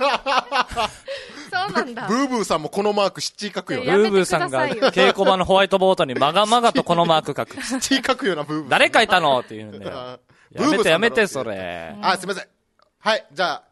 そうなんだ。 ブーブーさんもこのマークシッチー書くよ。 ブーブーさんが稽古場のホワイトボードにまがまがとこのマーク書く。 シッチー書くようなブーブー。 誰書いたのって言うんだよ。やめて、それ。 すいません。はい、じゃあ、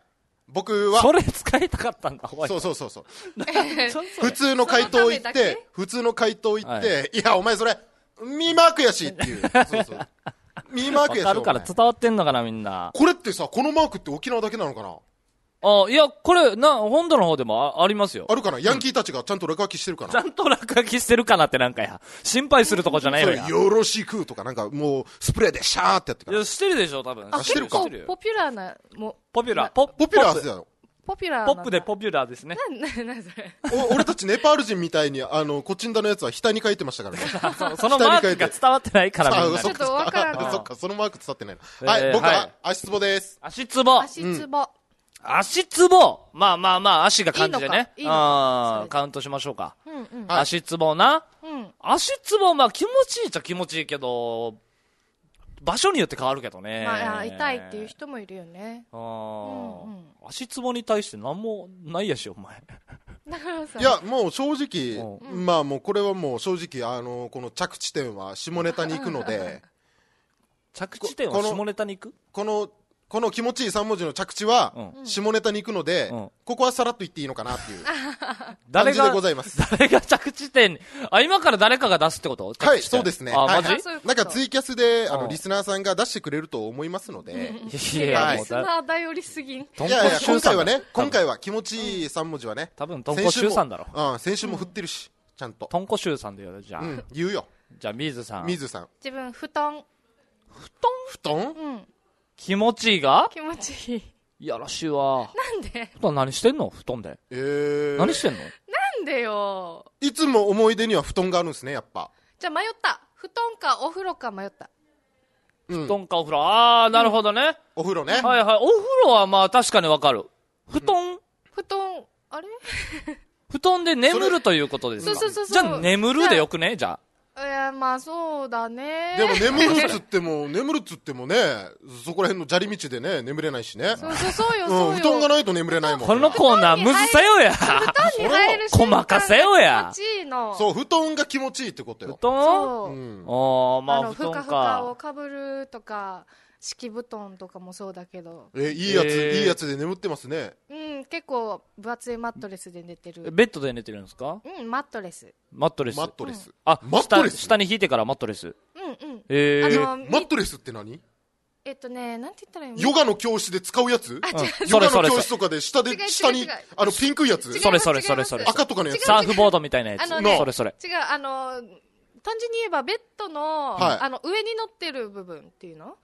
僕はそれ使いたかったんだ。 そう普通の回答言って、いやお前それミーマークやしっていう。そうミーマークやし。 わかるから伝わってんのかなみんな。 これってさ、このマークって沖縄だけなのかな。 いや、これ、本土の方でも ありますよ。 あるかな。ヤンキーたちがちゃんと落書きしてるかな。 ちゃんと落書きしてるかなってなんかや。心配するとこじゃないのや。 よろしくとかなんかもう、スプレーでシャーってやってから。 いや、してるでしょ、多分。 してるか。結構ポピュラーな、 ポピュラー。 ポピュラーだよ。 ポピュラー。 ポップでポピュラーですね。 なんそれ。 俺たちネパール人みたいに、コチンダのやつは額に書いてましたからね。そのマークが伝わってないからみんな。 ちょっとわからん。 そっか、そのマーク伝わってないの。はい、僕は足つぼです。 足つぼ。足つぼ。まあ、足が漢字でね。カウントしましょうか。足つぼな。足つぼ、気持ちいいっちゃ気持ちいいけど、場所によって変わるけどね。 痛いっていう人もいるよね。 足つぼに対して何もないやし、お前。 いや、もう正直、もうこれはもう正直、この着地点は下ネタに行くので。 着地点は下ネタに行く？ この気持ちいい3文字の着地は、下ネタに行くので、ここはさらっと言っていいのかなっていう感じでございます。 誰が着地点に、今から誰かが出すってこと？ はい、そうですね。 マジ？ なんかツイキャスで、リスナーさんが出してくれると思いますので。 いや、リスナー頼りすぎん。いや、今回は気持ちいい3文字はね。 多分、トンコシュウさんだろ。 先週も振ってるし、ちゃんと。 トンコシュウさんだよ、じゃあ。 言うよ。 じゃあ、ミーズさん。 自分、布団。 布団？ 気持ちいいが？ 気持ちいい。 いやらしいわ。 なんで？ 布団何してんの？布団で。何してんの？ なんでよ。 いつも思い出には布団があるんですね、やっぱ。 じゃあ迷った。布団かお風呂か迷った。 布団かお風呂。なるほどね。 お風呂ね。 はいはい。お風呂は確かにわかる。布団、 あれ布団で眠るということですか？ そう。 じゃあ眠るでよくね？じゃあ。 いや、そうだね。 でも眠るっつってもね、そこら辺の砂利道でね、眠れないしね。 そうよ。 布団がないと眠れないもん。 このコーナーむずせよや。 布団に入る瞬間細かせよや。 気持ちいいの。 そう、布団が気持ちいいってことよ。 布団？ そう。 布団か。 ふかふかをかぶるとか、敷布団とかもそうだけど。 いいやつで眠ってますね。 結構分厚いマットレスで寝てる。 ベッドで寝てるんですか？ マットレス。 マットレス。 下に引いてからマットレス。 マットレスって何？ なんて言ったらいいの？ ヨガの教室で使うやつ？ ヨガの教室とかで下にピンクいやつ？ それ。 赤とかのやつ？ サーフボードみたいなやつ。それ。 違う、単純に言えばベッドの、上に乗ってる部分っていうの？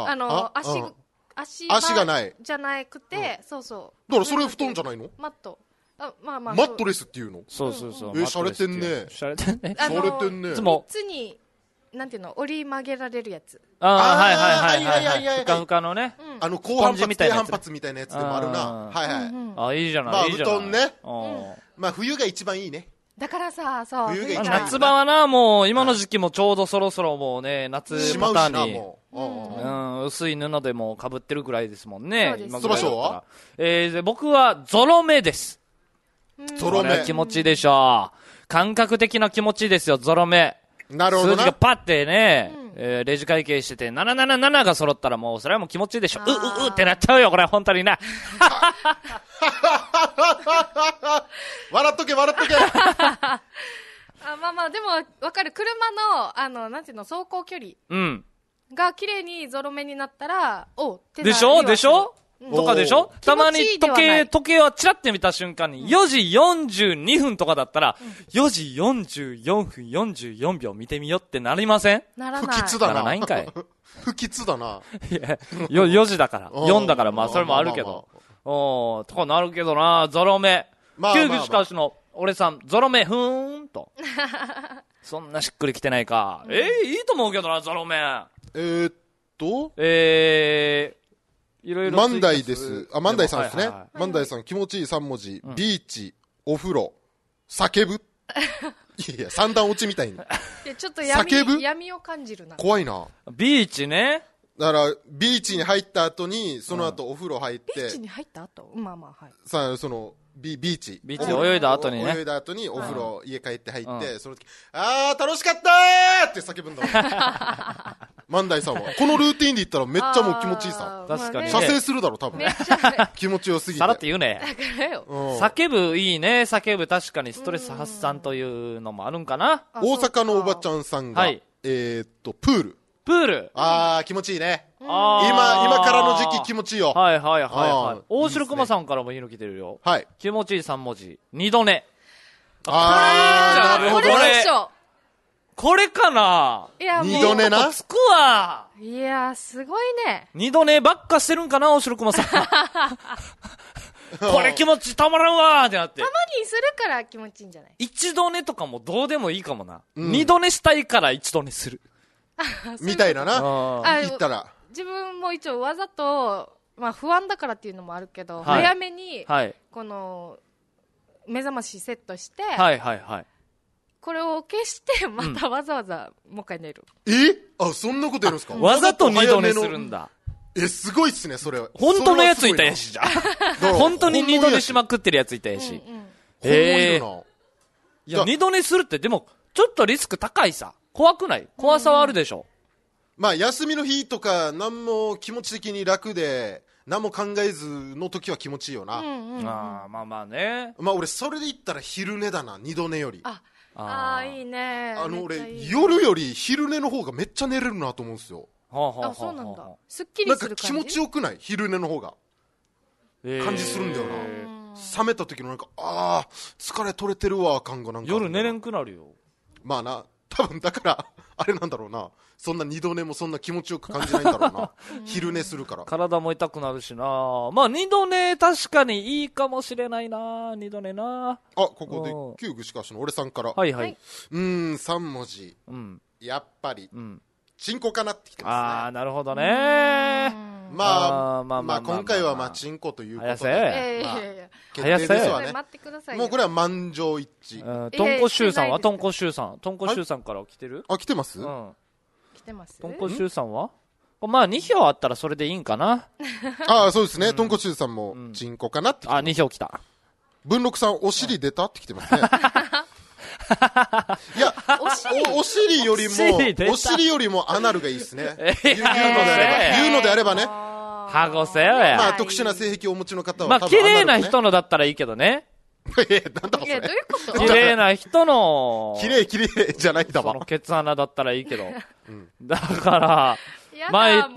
足がない。 じゃなくて、そう。 だからそれ布団じゃないの？ マット。 マットレスっていうの？ そう。 しゃれてんね。 3つに、なんていうの、折り曲げられるやつ。 はい。ふかふかのね。 高反発、低反発みたいなやつでもあるな。はい。 いいじゃない。 布団ね。冬が一番いいね。 だからさ、そう。 夏場はな、もう今の時期もちょうどそろそろもうね、夏パターンに、薄い布でも被ってるぐらいですもんね。 そばしょうは？ 僕はゾロ目です。 ゾロ目。 気持ちいいでしょう。感覚的な気持ちいいですよ、ゾロ目。 なるほど。 数字がパッてね、レジ会計してて、777が揃ったらもう、それはもう気持ちいいでしょ。ってなっちゃうよ、これ、本当にな。 笑っとけ。 でも、わかる。車の、なんていうの、走行距離。が綺麗にゾロ目になったら、 でしょとかでしょ？たまに時計をチラって見た瞬間に、4時42分とかだったら、4時44分44秒見てみよってなりません？ ならない。 不吉だな。 ならないんかい。 不吉だな。 4時だから。4だから、それもあるけど。とかなるけどな、ゾロ目。球技しかしの、俺さん、ゾロ目、と。そんなしっくりきてないか。いいと思うけどな、ゾロ目。いろいろ万代です。万代さんですね。万代さん、気持ちいい3文字。ビーチ、お風呂、叫ぶ。いや、三段落ちみたいに。 ちょっと闇を感じるな。 怖いな。 ビーチね。 だから、ビーチに入った後に、その後お風呂入って。 ビーチに入った後？はい。 さあ、ビーチ。 ビーチ泳いだ後にね。 泳いだ後にお風呂、家帰って入って、その時、楽しかったーって叫ぶんだもん。 万代さんは。このルーティンで言ったらめっちゃもう気持ちいいさ。 確かにね。 射精するだろ、多分。気持ちよすぎて。 さらって言うね。 だからよ。 叫ぶいいね。叫ぶ確かにストレス発散というのもあるんかな。 大阪のおばちゃんさんが、プール。 プール。 気持ちいいね。今からの時期気持ちいいよ。 はいはいはいはい。大城熊さんからもいいの来てるよ。 はい。 気持ちいい3文字。2度寝。 なるほどね。 これかな。 いや、 2度寝な。 つくわ。 いや、すごいね。 2度寝ばっかしてるんかな、大城熊さん。これ気持ちたまらんわーってなって。 たまにするから気持ちいいんじゃない？ 1 度寝とかもどうでもいいかもな。2度寝したいから1度寝する。 みたいなな。言ったら。 自分も一応わざと、まあ不安だからっていうのもあるけど、早めに、この、目覚ましセットして、これを消して、またわざわざもう一回寝る。 そんなことやるんですか？ わざと2度寝するんだ。 すごいっすね、それ。 本当のやついたやしじゃん。本当に2度寝しまくってるやついたやし。いや、2度寝するって、でも、ちょっとリスク高いさ。怖くない？怖さはあるでしょ。 まあ、休みの日とか、何も気持ち的に楽で、何も考えずの時は気持ちいいよな。 まあまあね。 まあ、俺、それで言ったら昼寝だな、2度寝より。 いいね。 俺、夜より昼寝の方がめっちゃ寝れるなと思うんですよ。 そうなんだ。すっきりする感じ。 なんか気持ちよくない？昼寝の方が。感じするんだよな。冷めた時のなんか、疲れ取れてるわ、感がなんか。 夜寝れんくなるよ。 まあな、多分だから、あれなんだろうな。そんな二度寝もそんな気持ちよく感じないんだろうな。昼寝するから。 体も痛くなるしな。まあ二度寝確かにいいかもしれないな。二度寝な。 ここで、旧具しかしの俺さんから。3文字。やっぱり。チンコかなってきてますね。 なるほどね。 まあ今回はチンコということで。決定ですわね。もうこれは満場一致。 トンコシュウさんはトンコシュウさんから来てる？ 来てます？ 来てます。 トンコシュウさんはまあ2票あったらそれでいいんかな。 そうですね。トンコシュウさんもチンコかなって。 2票来た。 文六さん、お尻出たって来てますね。いや、お尻よりもアナルがいいですね。言うのであればね。 はごせよや。 まあ特殊な性癖をお持ちの方は。 まあ綺麗な人のだったらいいけどね。 なんだそれ。 どういうこと？ 綺麗な人の。 綺麗じゃないんだわ。 そのケツ穴だったらいいけど。だから、前言った、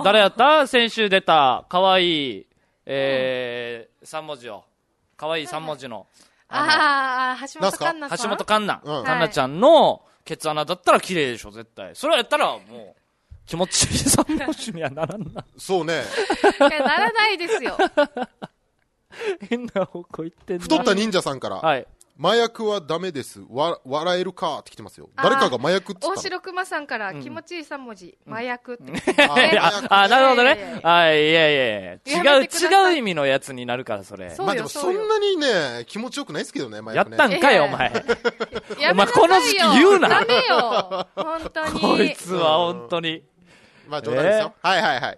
誰やった？先週出た、かわいい、3文字を。かわいい3文字の。 橋本環奈さん。 橋本環奈。環奈ちゃんのケツ穴だったら綺麗でしょ、絶対。それやったらもう、気持ちいい3文字にはならんな。 そうね。 ならないですよ。 変な方向行ってんな。 太った忍者さんから。麻薬はダメです。笑えるかって来てますよ。誰かが麻薬って言ったの？大城熊さんから気持ちいい3文字。麻薬って。 なるほどね。いや。違う意味のやつになるから、それ。 まあでもそんなにね、気持ちよくないですけどね、麻薬ね。 やったんかよ、お前。お前この時期言うな。 ダメよ。本当に。 こいつは本当に。 まあ冗談ですよ。はい。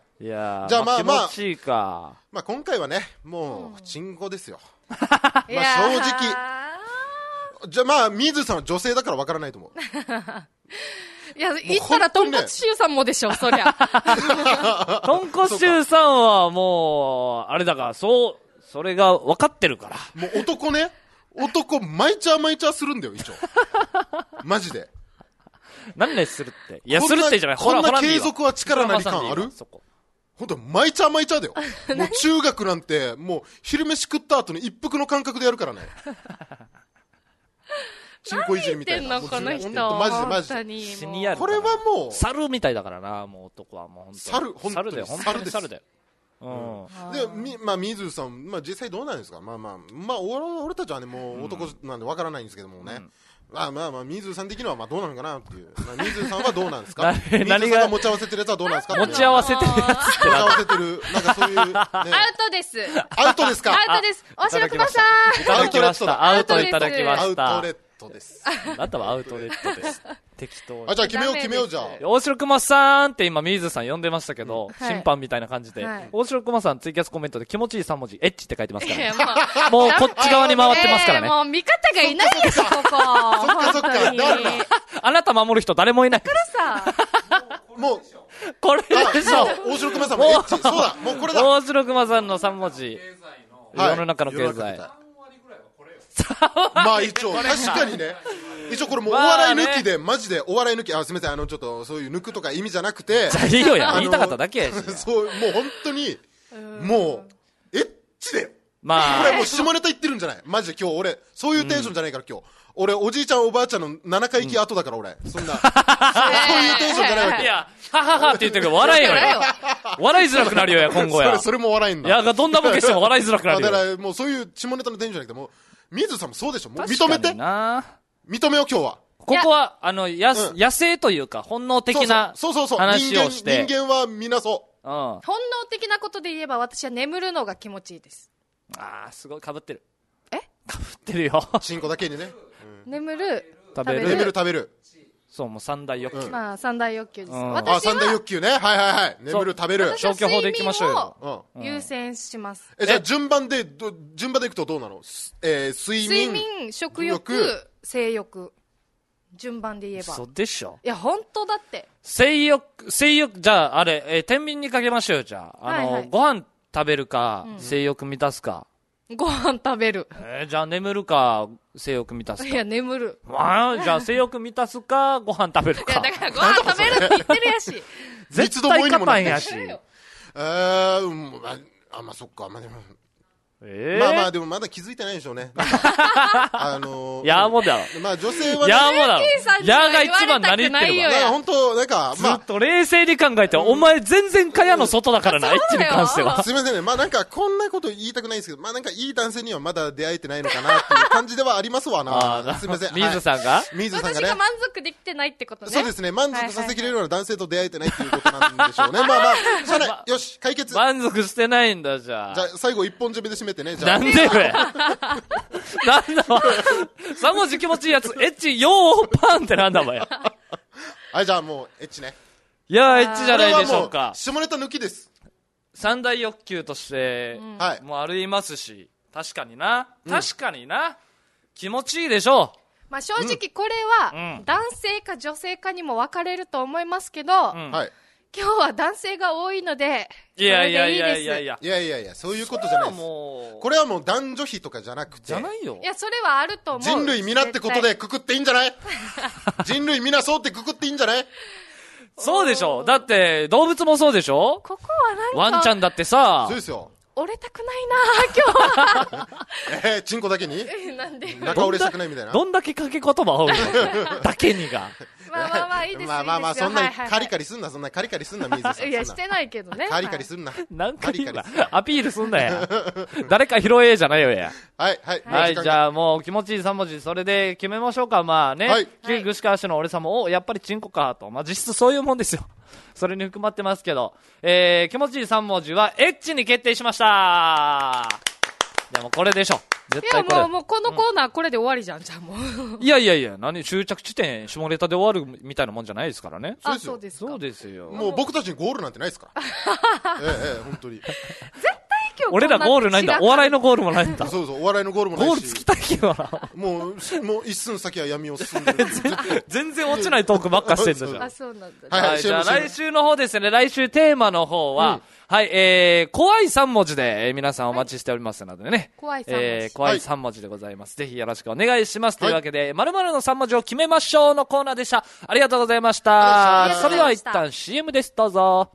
いやじゃあまあ気持ちいいか。 まあ今回はね、もう、チンコですよ。まあ正直。じゃあまあ、水さんは女性だからわからないと思う。 いや、言ったらトンコツシュウさんもでしょ、そりゃ。 トンコシュウさんはもう、あれだから、それが分かってるから。 もう男ね、毎チャーするんだよ、一応。マジで。 何でするって。いや、するってじゃない。 こんな継続は力なり感ある？ほんと、毎チャーだよ。もう中学なんて、もう昼飯食った後に一服の感覚でやるからね。チンコいじりみたいな。 何言ってんのこの人。 マジで。 死にやる。 これはもう。 猿みたいだからな、もう男はもう猿だよ。 猿だよ。 で、まあ、水さん、まあ実際どうなんですか？まあ、俺たちはね、もう男なんでわからないんですけどもね。まあ、水さん的にはまあどうなのかなっていう。水さんはどうなんですか？水さんが持ち合わせてるやつはどうなんですか？ 持ち合わせてるやつって。持ち合わせてる、なんかそういう。 アウトです。 アウトですか？ アウトです。大城熊さん。 いただきました。アウトいただきました。 アウトレットです。 あなたはアウトレットです。適当。 じゃあ決めようじゃあ。 大城熊さんって今水さん呼んでましたけど、審判みたいな感じで。大城熊さんツイキャスコメントで気持ちいい3文字、エッチって書いてますからね。もうこっち側に回ってますからね。 もう味方がいないです、ここ。そっか。 あなた守る人誰もいない。 もう、 これでしょ。 大城熊さんもエッチ。そうだ、もうこれだ。 大城熊さんの3文字。世の中の経済。 まあ一応、確かにね。一応これもうお笑い抜きで、マジでお笑い抜き、すみません、ちょっとそういう抜くとか意味じゃなくて。 じゃあいいよや、言いたかっただけやし。 そう、もう本当に、もう、エッチだよ。 まあ。 これもう下ネタ言ってるんじゃないマジで今日俺、そういうテンションじゃないから今日。俺、おじいちゃんおばあちゃんの7回忌後だから俺。そんな、そういうテンションじゃないわけ。 いや、はははって言ってるけど笑えよや。笑いづらくなるよや、今後や。 それも笑いんだ。 いや、どんなボケしても笑いづらくなるよ。 だからもうそういう下ネタのテンションじゃなくて、もう、水さんもそうでしょ。もう認めて。認めよう今日は。 ここは、野生というか、本能的な話をして。 人間はみんなそう。 本能的なことで言えば、私は眠るのが気持ちいいです。 ああ、すごい、被ってる。 被ってるよ。 チンコだけにね。 眠る、 食べる。眠る、食べる。 そう、もう三大欲求。 まあ、三大欲求です。 三大欲求ね。はいはいはい。眠る、食べる。 消去法でいきましょうよ。 優先します。 じゃあ順番でいくとどうなの？睡眠、食欲、性欲。順番で言えば。 そうでしょ。 いや、本当だって。 性欲、じゃあ、あれ、天秤にかけましょうよ、じゃあ。ご飯食べるか、性欲満たすか。 ご飯食べる。 じゃあ眠るか、性欲満たすか。 いや、眠る。 じゃあ性欲満たすか、ご飯食べるか。 いや、だからご飯食べるって言ってるやし。 絶対勝たんやし。 まあそっか、まあでも。まあまあでもまだ気づいてないでしょうね。 やーもだろ。 まあ女性はね。 やーもだろ。やーが一番何言ってるわ。本当なんか、 ずっと冷静に考えて、お前全然蚊帳の外だからな、エッチに関しては。 すみませんね。まあなんかこんなこと言いたくないんですけど、まあなんかいい男性にはまだ出会えてないのかなっていう感じではありますわな。すみません。 水さんが水さんがね。 私が満足できてないってことね。 そうですね。満足させきれるような男性と出会えてないっていうことなんでしょうね。まあまあ、しゃあない。よし、解決。 満足してないんだ、じゃあ。 じゃあ最後一本締めで締めてね。じゃあ。 なんでなんだ3文字気持ちいいやつ、エッチ、ヨーパンってなんだお前。 はい、じゃあもう、エッチね。 いやー、エッチじゃないでしょうか。 下ネタ抜きです。 三大欲求として、もうありますし、確かにな。気持ちいいでしょう。 まあ正直これは、男性か女性かにも分かれると思いますけど、はい。今日は男性が多いので、 いや、 そういうことじゃないです。これはもう男女比とかじゃなくて。 じゃないよ。 いや、それはあると思う。 人類皆ってことでくくっていいんじゃない人類皆そうってくくっていいんじゃないそうでしょ。だって、動物もそうでしょ。 ここはなんか。 ワンちゃんだってさ。 そうですよ。 折れたくないな今日は。チンコだけになんで中折れしたくないみたいな。 どんだけ掛け言葉をだけにが。 まあいいです。 まあそんなカリカリすんな、水さん。 いや、してないけどね。 カリカリすんな。 何回言うな。アピールすんなや。誰か拾えじゃないよや。 はい。 じゃあもう気持ちいい3文字、それで決めましょうか。まあね。旧具志川市の俺さんも、やっぱりチンコかと。まあ実質そういうもんですよ。それに含まってますけど。気持ちいい3文字は、エッチに決定しました。でもこれでしょ。絶対これ。 いやもうこのコーナーこれで終わりじゃん、じゃあもう。 いや、終着地点、下ネタで終わるみたいなもんじゃないですからね。 そうです。 そうですよ。 もう僕たちにゴールなんてないですから。本当に。 絶対今日俺らゴールないんだ。お笑いのゴールもないんだ。 そう、お笑いのゴールもないし。 ゴールつきたいけどな。 もう一寸先は闇を進んでる。 全然落ちないトークばっかしてんだじゃん。 そうなんだ。 はい、じゃあ来週の方ですね、来週テーマの方は、はい、怖い3文字で、皆さんお待ちしておりますのでね。 怖い3文字。 怖い3文字でございます。ぜひよろしくお願いします。というわけで、〇〇の3文字を決めましょうのコーナーでした。ありがとうございました。それでは一旦 CM です。どうぞ。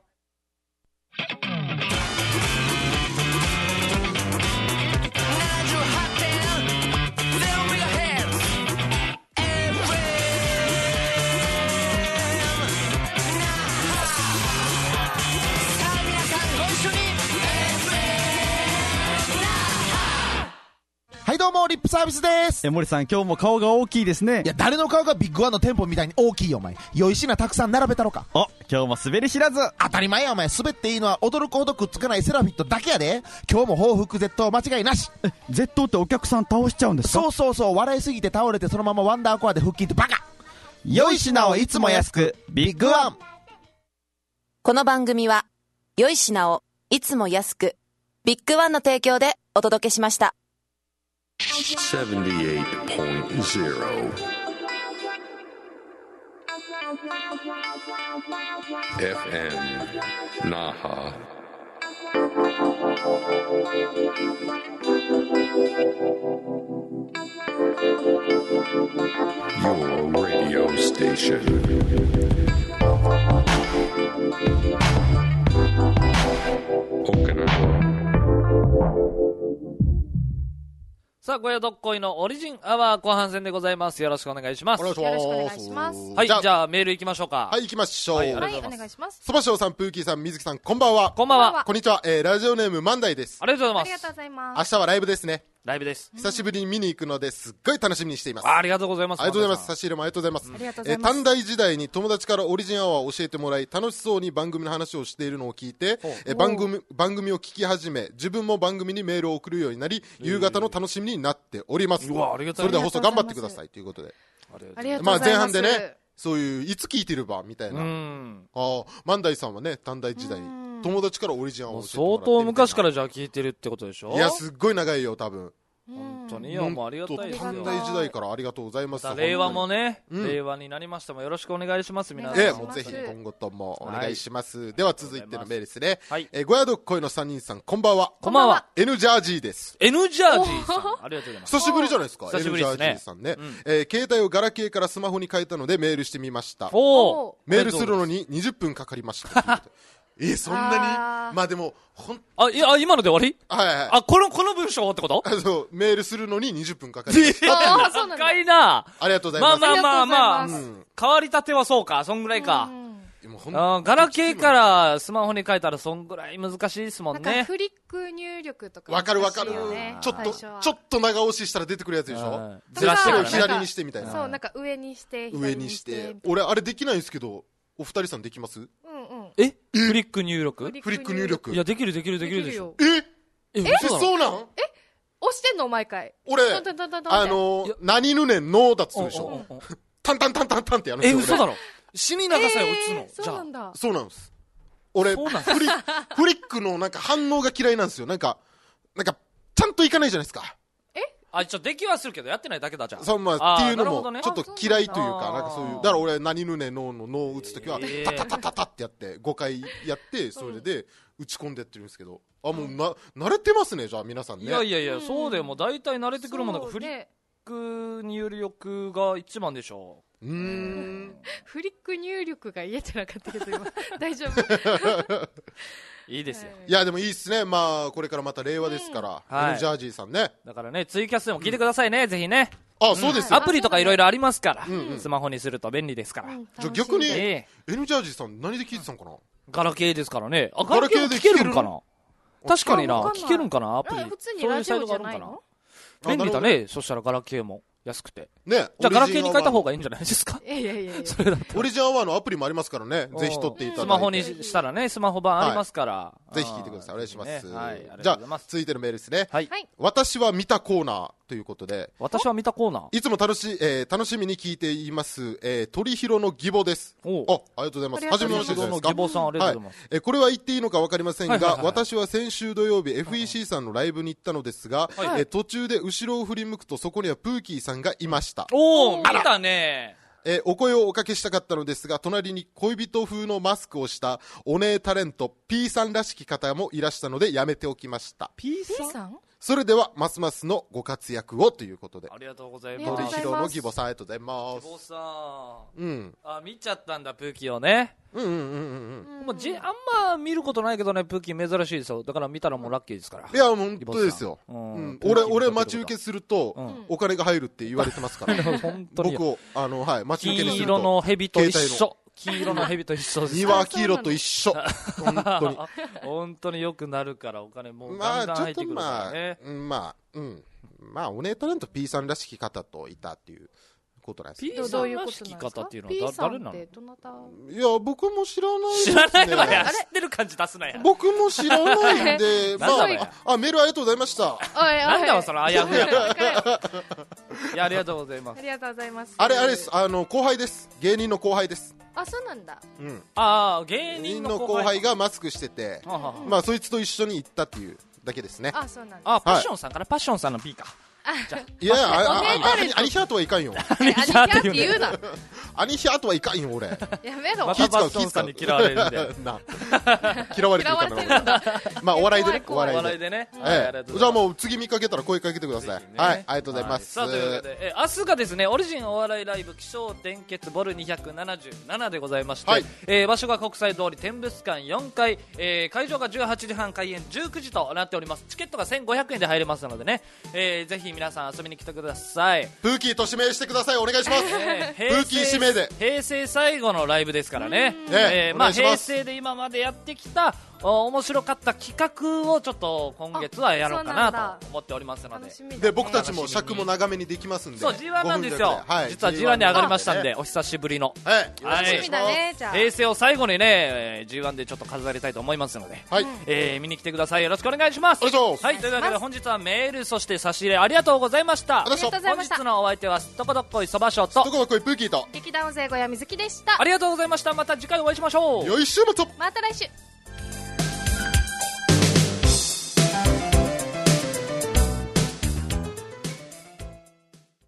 はいどうも、リップサービスです。 森さん、今日も顔が大きいですね。 いや、誰の顔がビッグワンの店舗みたいに大きいよ、お前。良い品たくさん並べたろか。 今日も滑り知らず。 当たり前や、お前。滑っていいのは驚くほどくっつかないセラフィットだけやで。今日も報復絶倒間違いなし。 絶倒ってお客さん倒しちゃうんですか？ そう、笑いすぎて倒れてそのままワンダーコアで腹筋ってバカ。 良い品をいつも安く、ビッグワン。 この番組は、良い品をいつも安く、ビッグワンの提供でお届けしました。 78.0 FM Naha. Your radio station. Okinawa. さあ、小屋どっこいのオリジンアワー後半戦でございます。よろしくお願いします。 お願いします。 よろしくお願いします。 はい、じゃあメール行きましょうか。 はい、行きましょう。 はい、 はい、お願いします。 そばしょうさん、プーキーさん、水木さん、こんばんは。 こんばんは。 こんにちは。ラジオネームマンダイです。 ありがとうございます。 ありがとうございます。 明日はライブですね。 ライブです。 久しぶりに見に行くのですっごい楽しみにしています。 ありがとうございます。 ありがとうございます。差し入れもありがとうございます。 ありがとうございます。 短大時代に友達からオリジンアワーを教えてもらい、楽しそうに番組の話をしているのを聞いて、番組を聞き始め、自分も番組にメールを送るようになり、夕方の楽しみになっております。 うわ、ありがたい。 それでは放送頑張ってくださいということで。 ありがとうございます。 前半でね、そういういつ聞いてるばみたいな。万代さんはね、短大時代に友達からオリジンアワーを教えてもらって、 相当昔からじゃあ聞いてるってことでしょ。 いや、すっごい長いよ多分。 本当に、いや、もうありがたいですよ。 短大時代からありがとうございます。 令和もね、令和になりましたもよろしくお願いします。皆さんもうぜひ今後ともお願いします。では続いてのメールですね。 はい。 ごやどっこいの3人さん、こんばんは。 こんばんは。 N ジャージーです。 N ジャージーさん、ありがとうございます。 久しぶりじゃないですか。 久しぶりですね。 N ジャージーさんね。携帯をガラケーからスマホに変えたのでメールしてみました。メールするのに20分かかりました。そんなに。まあでもいや、今ので終わり。 はいはい。 あ、この文章ってこと。 そう、メールするのに20分かかりました。 高いな。 ありがとうございます。 まあ、変わりたてはそうか、そんぐらいか。ガラケーからスマホに変えたらそんぐらい難しいですもんね。 なんかフリック入力とか。 わかるわかる。ちょっと長押ししたら出てくるやつでしょ。 ずらしてから左にしてみたいな。 そう、なんか上にして。 俺あれできないんですけど、お二人さんできます？ フリック入力？ フリック入力。 いや、できるでしょ。 そうなん？ 押してんの毎回。 俺、何ぬねんのだっつうでしょ。タンタンタンタンタンってやるんですよ。 嘘だろ。死に長さよ、打つの。 そうなんだ。 そうなんです。俺、フリックのなんか反応が嫌いなんですよ。なんか、ちゃんといかないじゃないですか。 できはするけど、やってないだけだじゃん。 そう、まあ、っていうのも、ちょっと嫌いというか、なんかそういう、だから俺、何ぬねのののを打つときは、タタタタタってやって、5回やって、それで、打ち込んでやってるんですけど、もう慣れてますね、じゃあ皆さんね。 いや、そうでも大体慣れてくるもんだから、フリック入力が一番でしょ。 フリック入力が言えてなかったけど、今、大丈夫。 いいですよ。 いや、でもいいっすね。まあ、これからまた令和ですから、N ジャージーさんね。 だからね、ツイキャスでも聞いてくださいね、ぜひね。 そうですよ。 アプリとかいろいろありますから、スマホにすると便利ですから。 じゃあ逆に、N ジャージーさん何で聞いてたのかな？ ガラケーですからね。ガラケーで聞けるんかな？確かにな、聞けるんかな、アプリ。 普通にラジオじゃないの？ 便利だね、そしたらガラケーも。安くて。 ね。 じゃあガラケーに変えた方がいいんじゃないですか？ いや。 それだと。 オリジンアワーのアプリもありますからね。ぜひ取っていただいて。 スマホにしたらね、スマホ版ありますから。 ぜひ聞いてください。お願いします。 はい。 じゃあ、続いてのメールですね。 はい。 私は見たコーナーということで。 私は見たコーナー？ いつも楽しみに聞いています、鳥広の義母です。ありがとうございます。はじめましてですか？ 義母さん、ありがとうございます。 これは言っていいのか分かりませんが、私は先週土曜日 FEC さんのライブに行ったのですが、途中で後ろを振り向くとそこにはプーキーさんがいました。 見たね。 お声をおかけしたかったのですが、隣に恋人風のマスクをしたお姉タレント P さんらしき方もいらしたのでやめておきました。 P さん？ それではますますのご活躍をということで。 ありがとうございます。 鳥広の義母さん、ありがとうございます。 義母さん、見ちゃったんだ、プーキーをね。あんま見ることないけどね、プーキー珍しいですよ。だから見たらもうラッキーですから。 いや、本当ですよ。俺待ち受けするとお金が入るって言われてますから。 本当に僕を待ち受けにすると金色の蛇と一緒。黄色の蛇と一緒です。 庭黄色と一緒。 本当に良くなるから、お金もうガンガン入ってくるからね。 まあお姉タレント P さんらしき方といたっていうことなんです。 P さんらしき方っていうのは誰なの？ いや、僕も知らないですね。 知らないわや。知ってる感じ出すなや。 僕も知らないんで、メールありがとうございました。 なんだよ、そのあやふや。いや、ありがとうございます。 ありがとうございます。 あれです、後輩です。芸人の後輩です。 そうなんだ。 芸人の後輩がマスクしてて、まあそいつと一緒に行ったっていうだけですね。 そうなんだ。 パッションさんかな、パッションさんの P か。 いやいや、アニヒャーとはいかんよ。 アニヒャーって言うな。 アニヒャーとはいかんよ、俺。 やめろ。 またバッションさんに嫌われるんで。 嫌われてるからな。まあ、お笑いでね。 お笑いでね。 じゃあもう次見かけたら声かけてください。はい、ありがとうございます。 さあ、というわけで、明日がですね、オリジンお笑いライブ起承転結ボル277でございまして、場所が国際通り天物館4階、会場が18時半、開演19時となっております。チケットが1500円で入れますのでね、ぜひ皆さん遊びに来てください。 プーキーと指名してください。お願いします。プーキー指名で。 平成最後のライブですからね。まあ平成で今までやってきた面白かった企画をちょっと今月はやろうかなと思っておりますので、 で僕たちも尺も長めにできますんで。 そう G1 なんですよ、実は G1 に上がりましたんで、お久しぶりの、 楽しみだね。じゃあ平成を最後にね G1 でちょっと飾りたいと思いますので、見に来てください。よろしくお願いします。 はい、 というわけで本日はメールそして差し入れありがとうございました。本日のお相手はすっとこどっこいそばしょとすっとこどっこいプーキーと劇団生小屋水木でした。 ありがとうございました。また次回お会いしましょう。 よい週末。 また来週。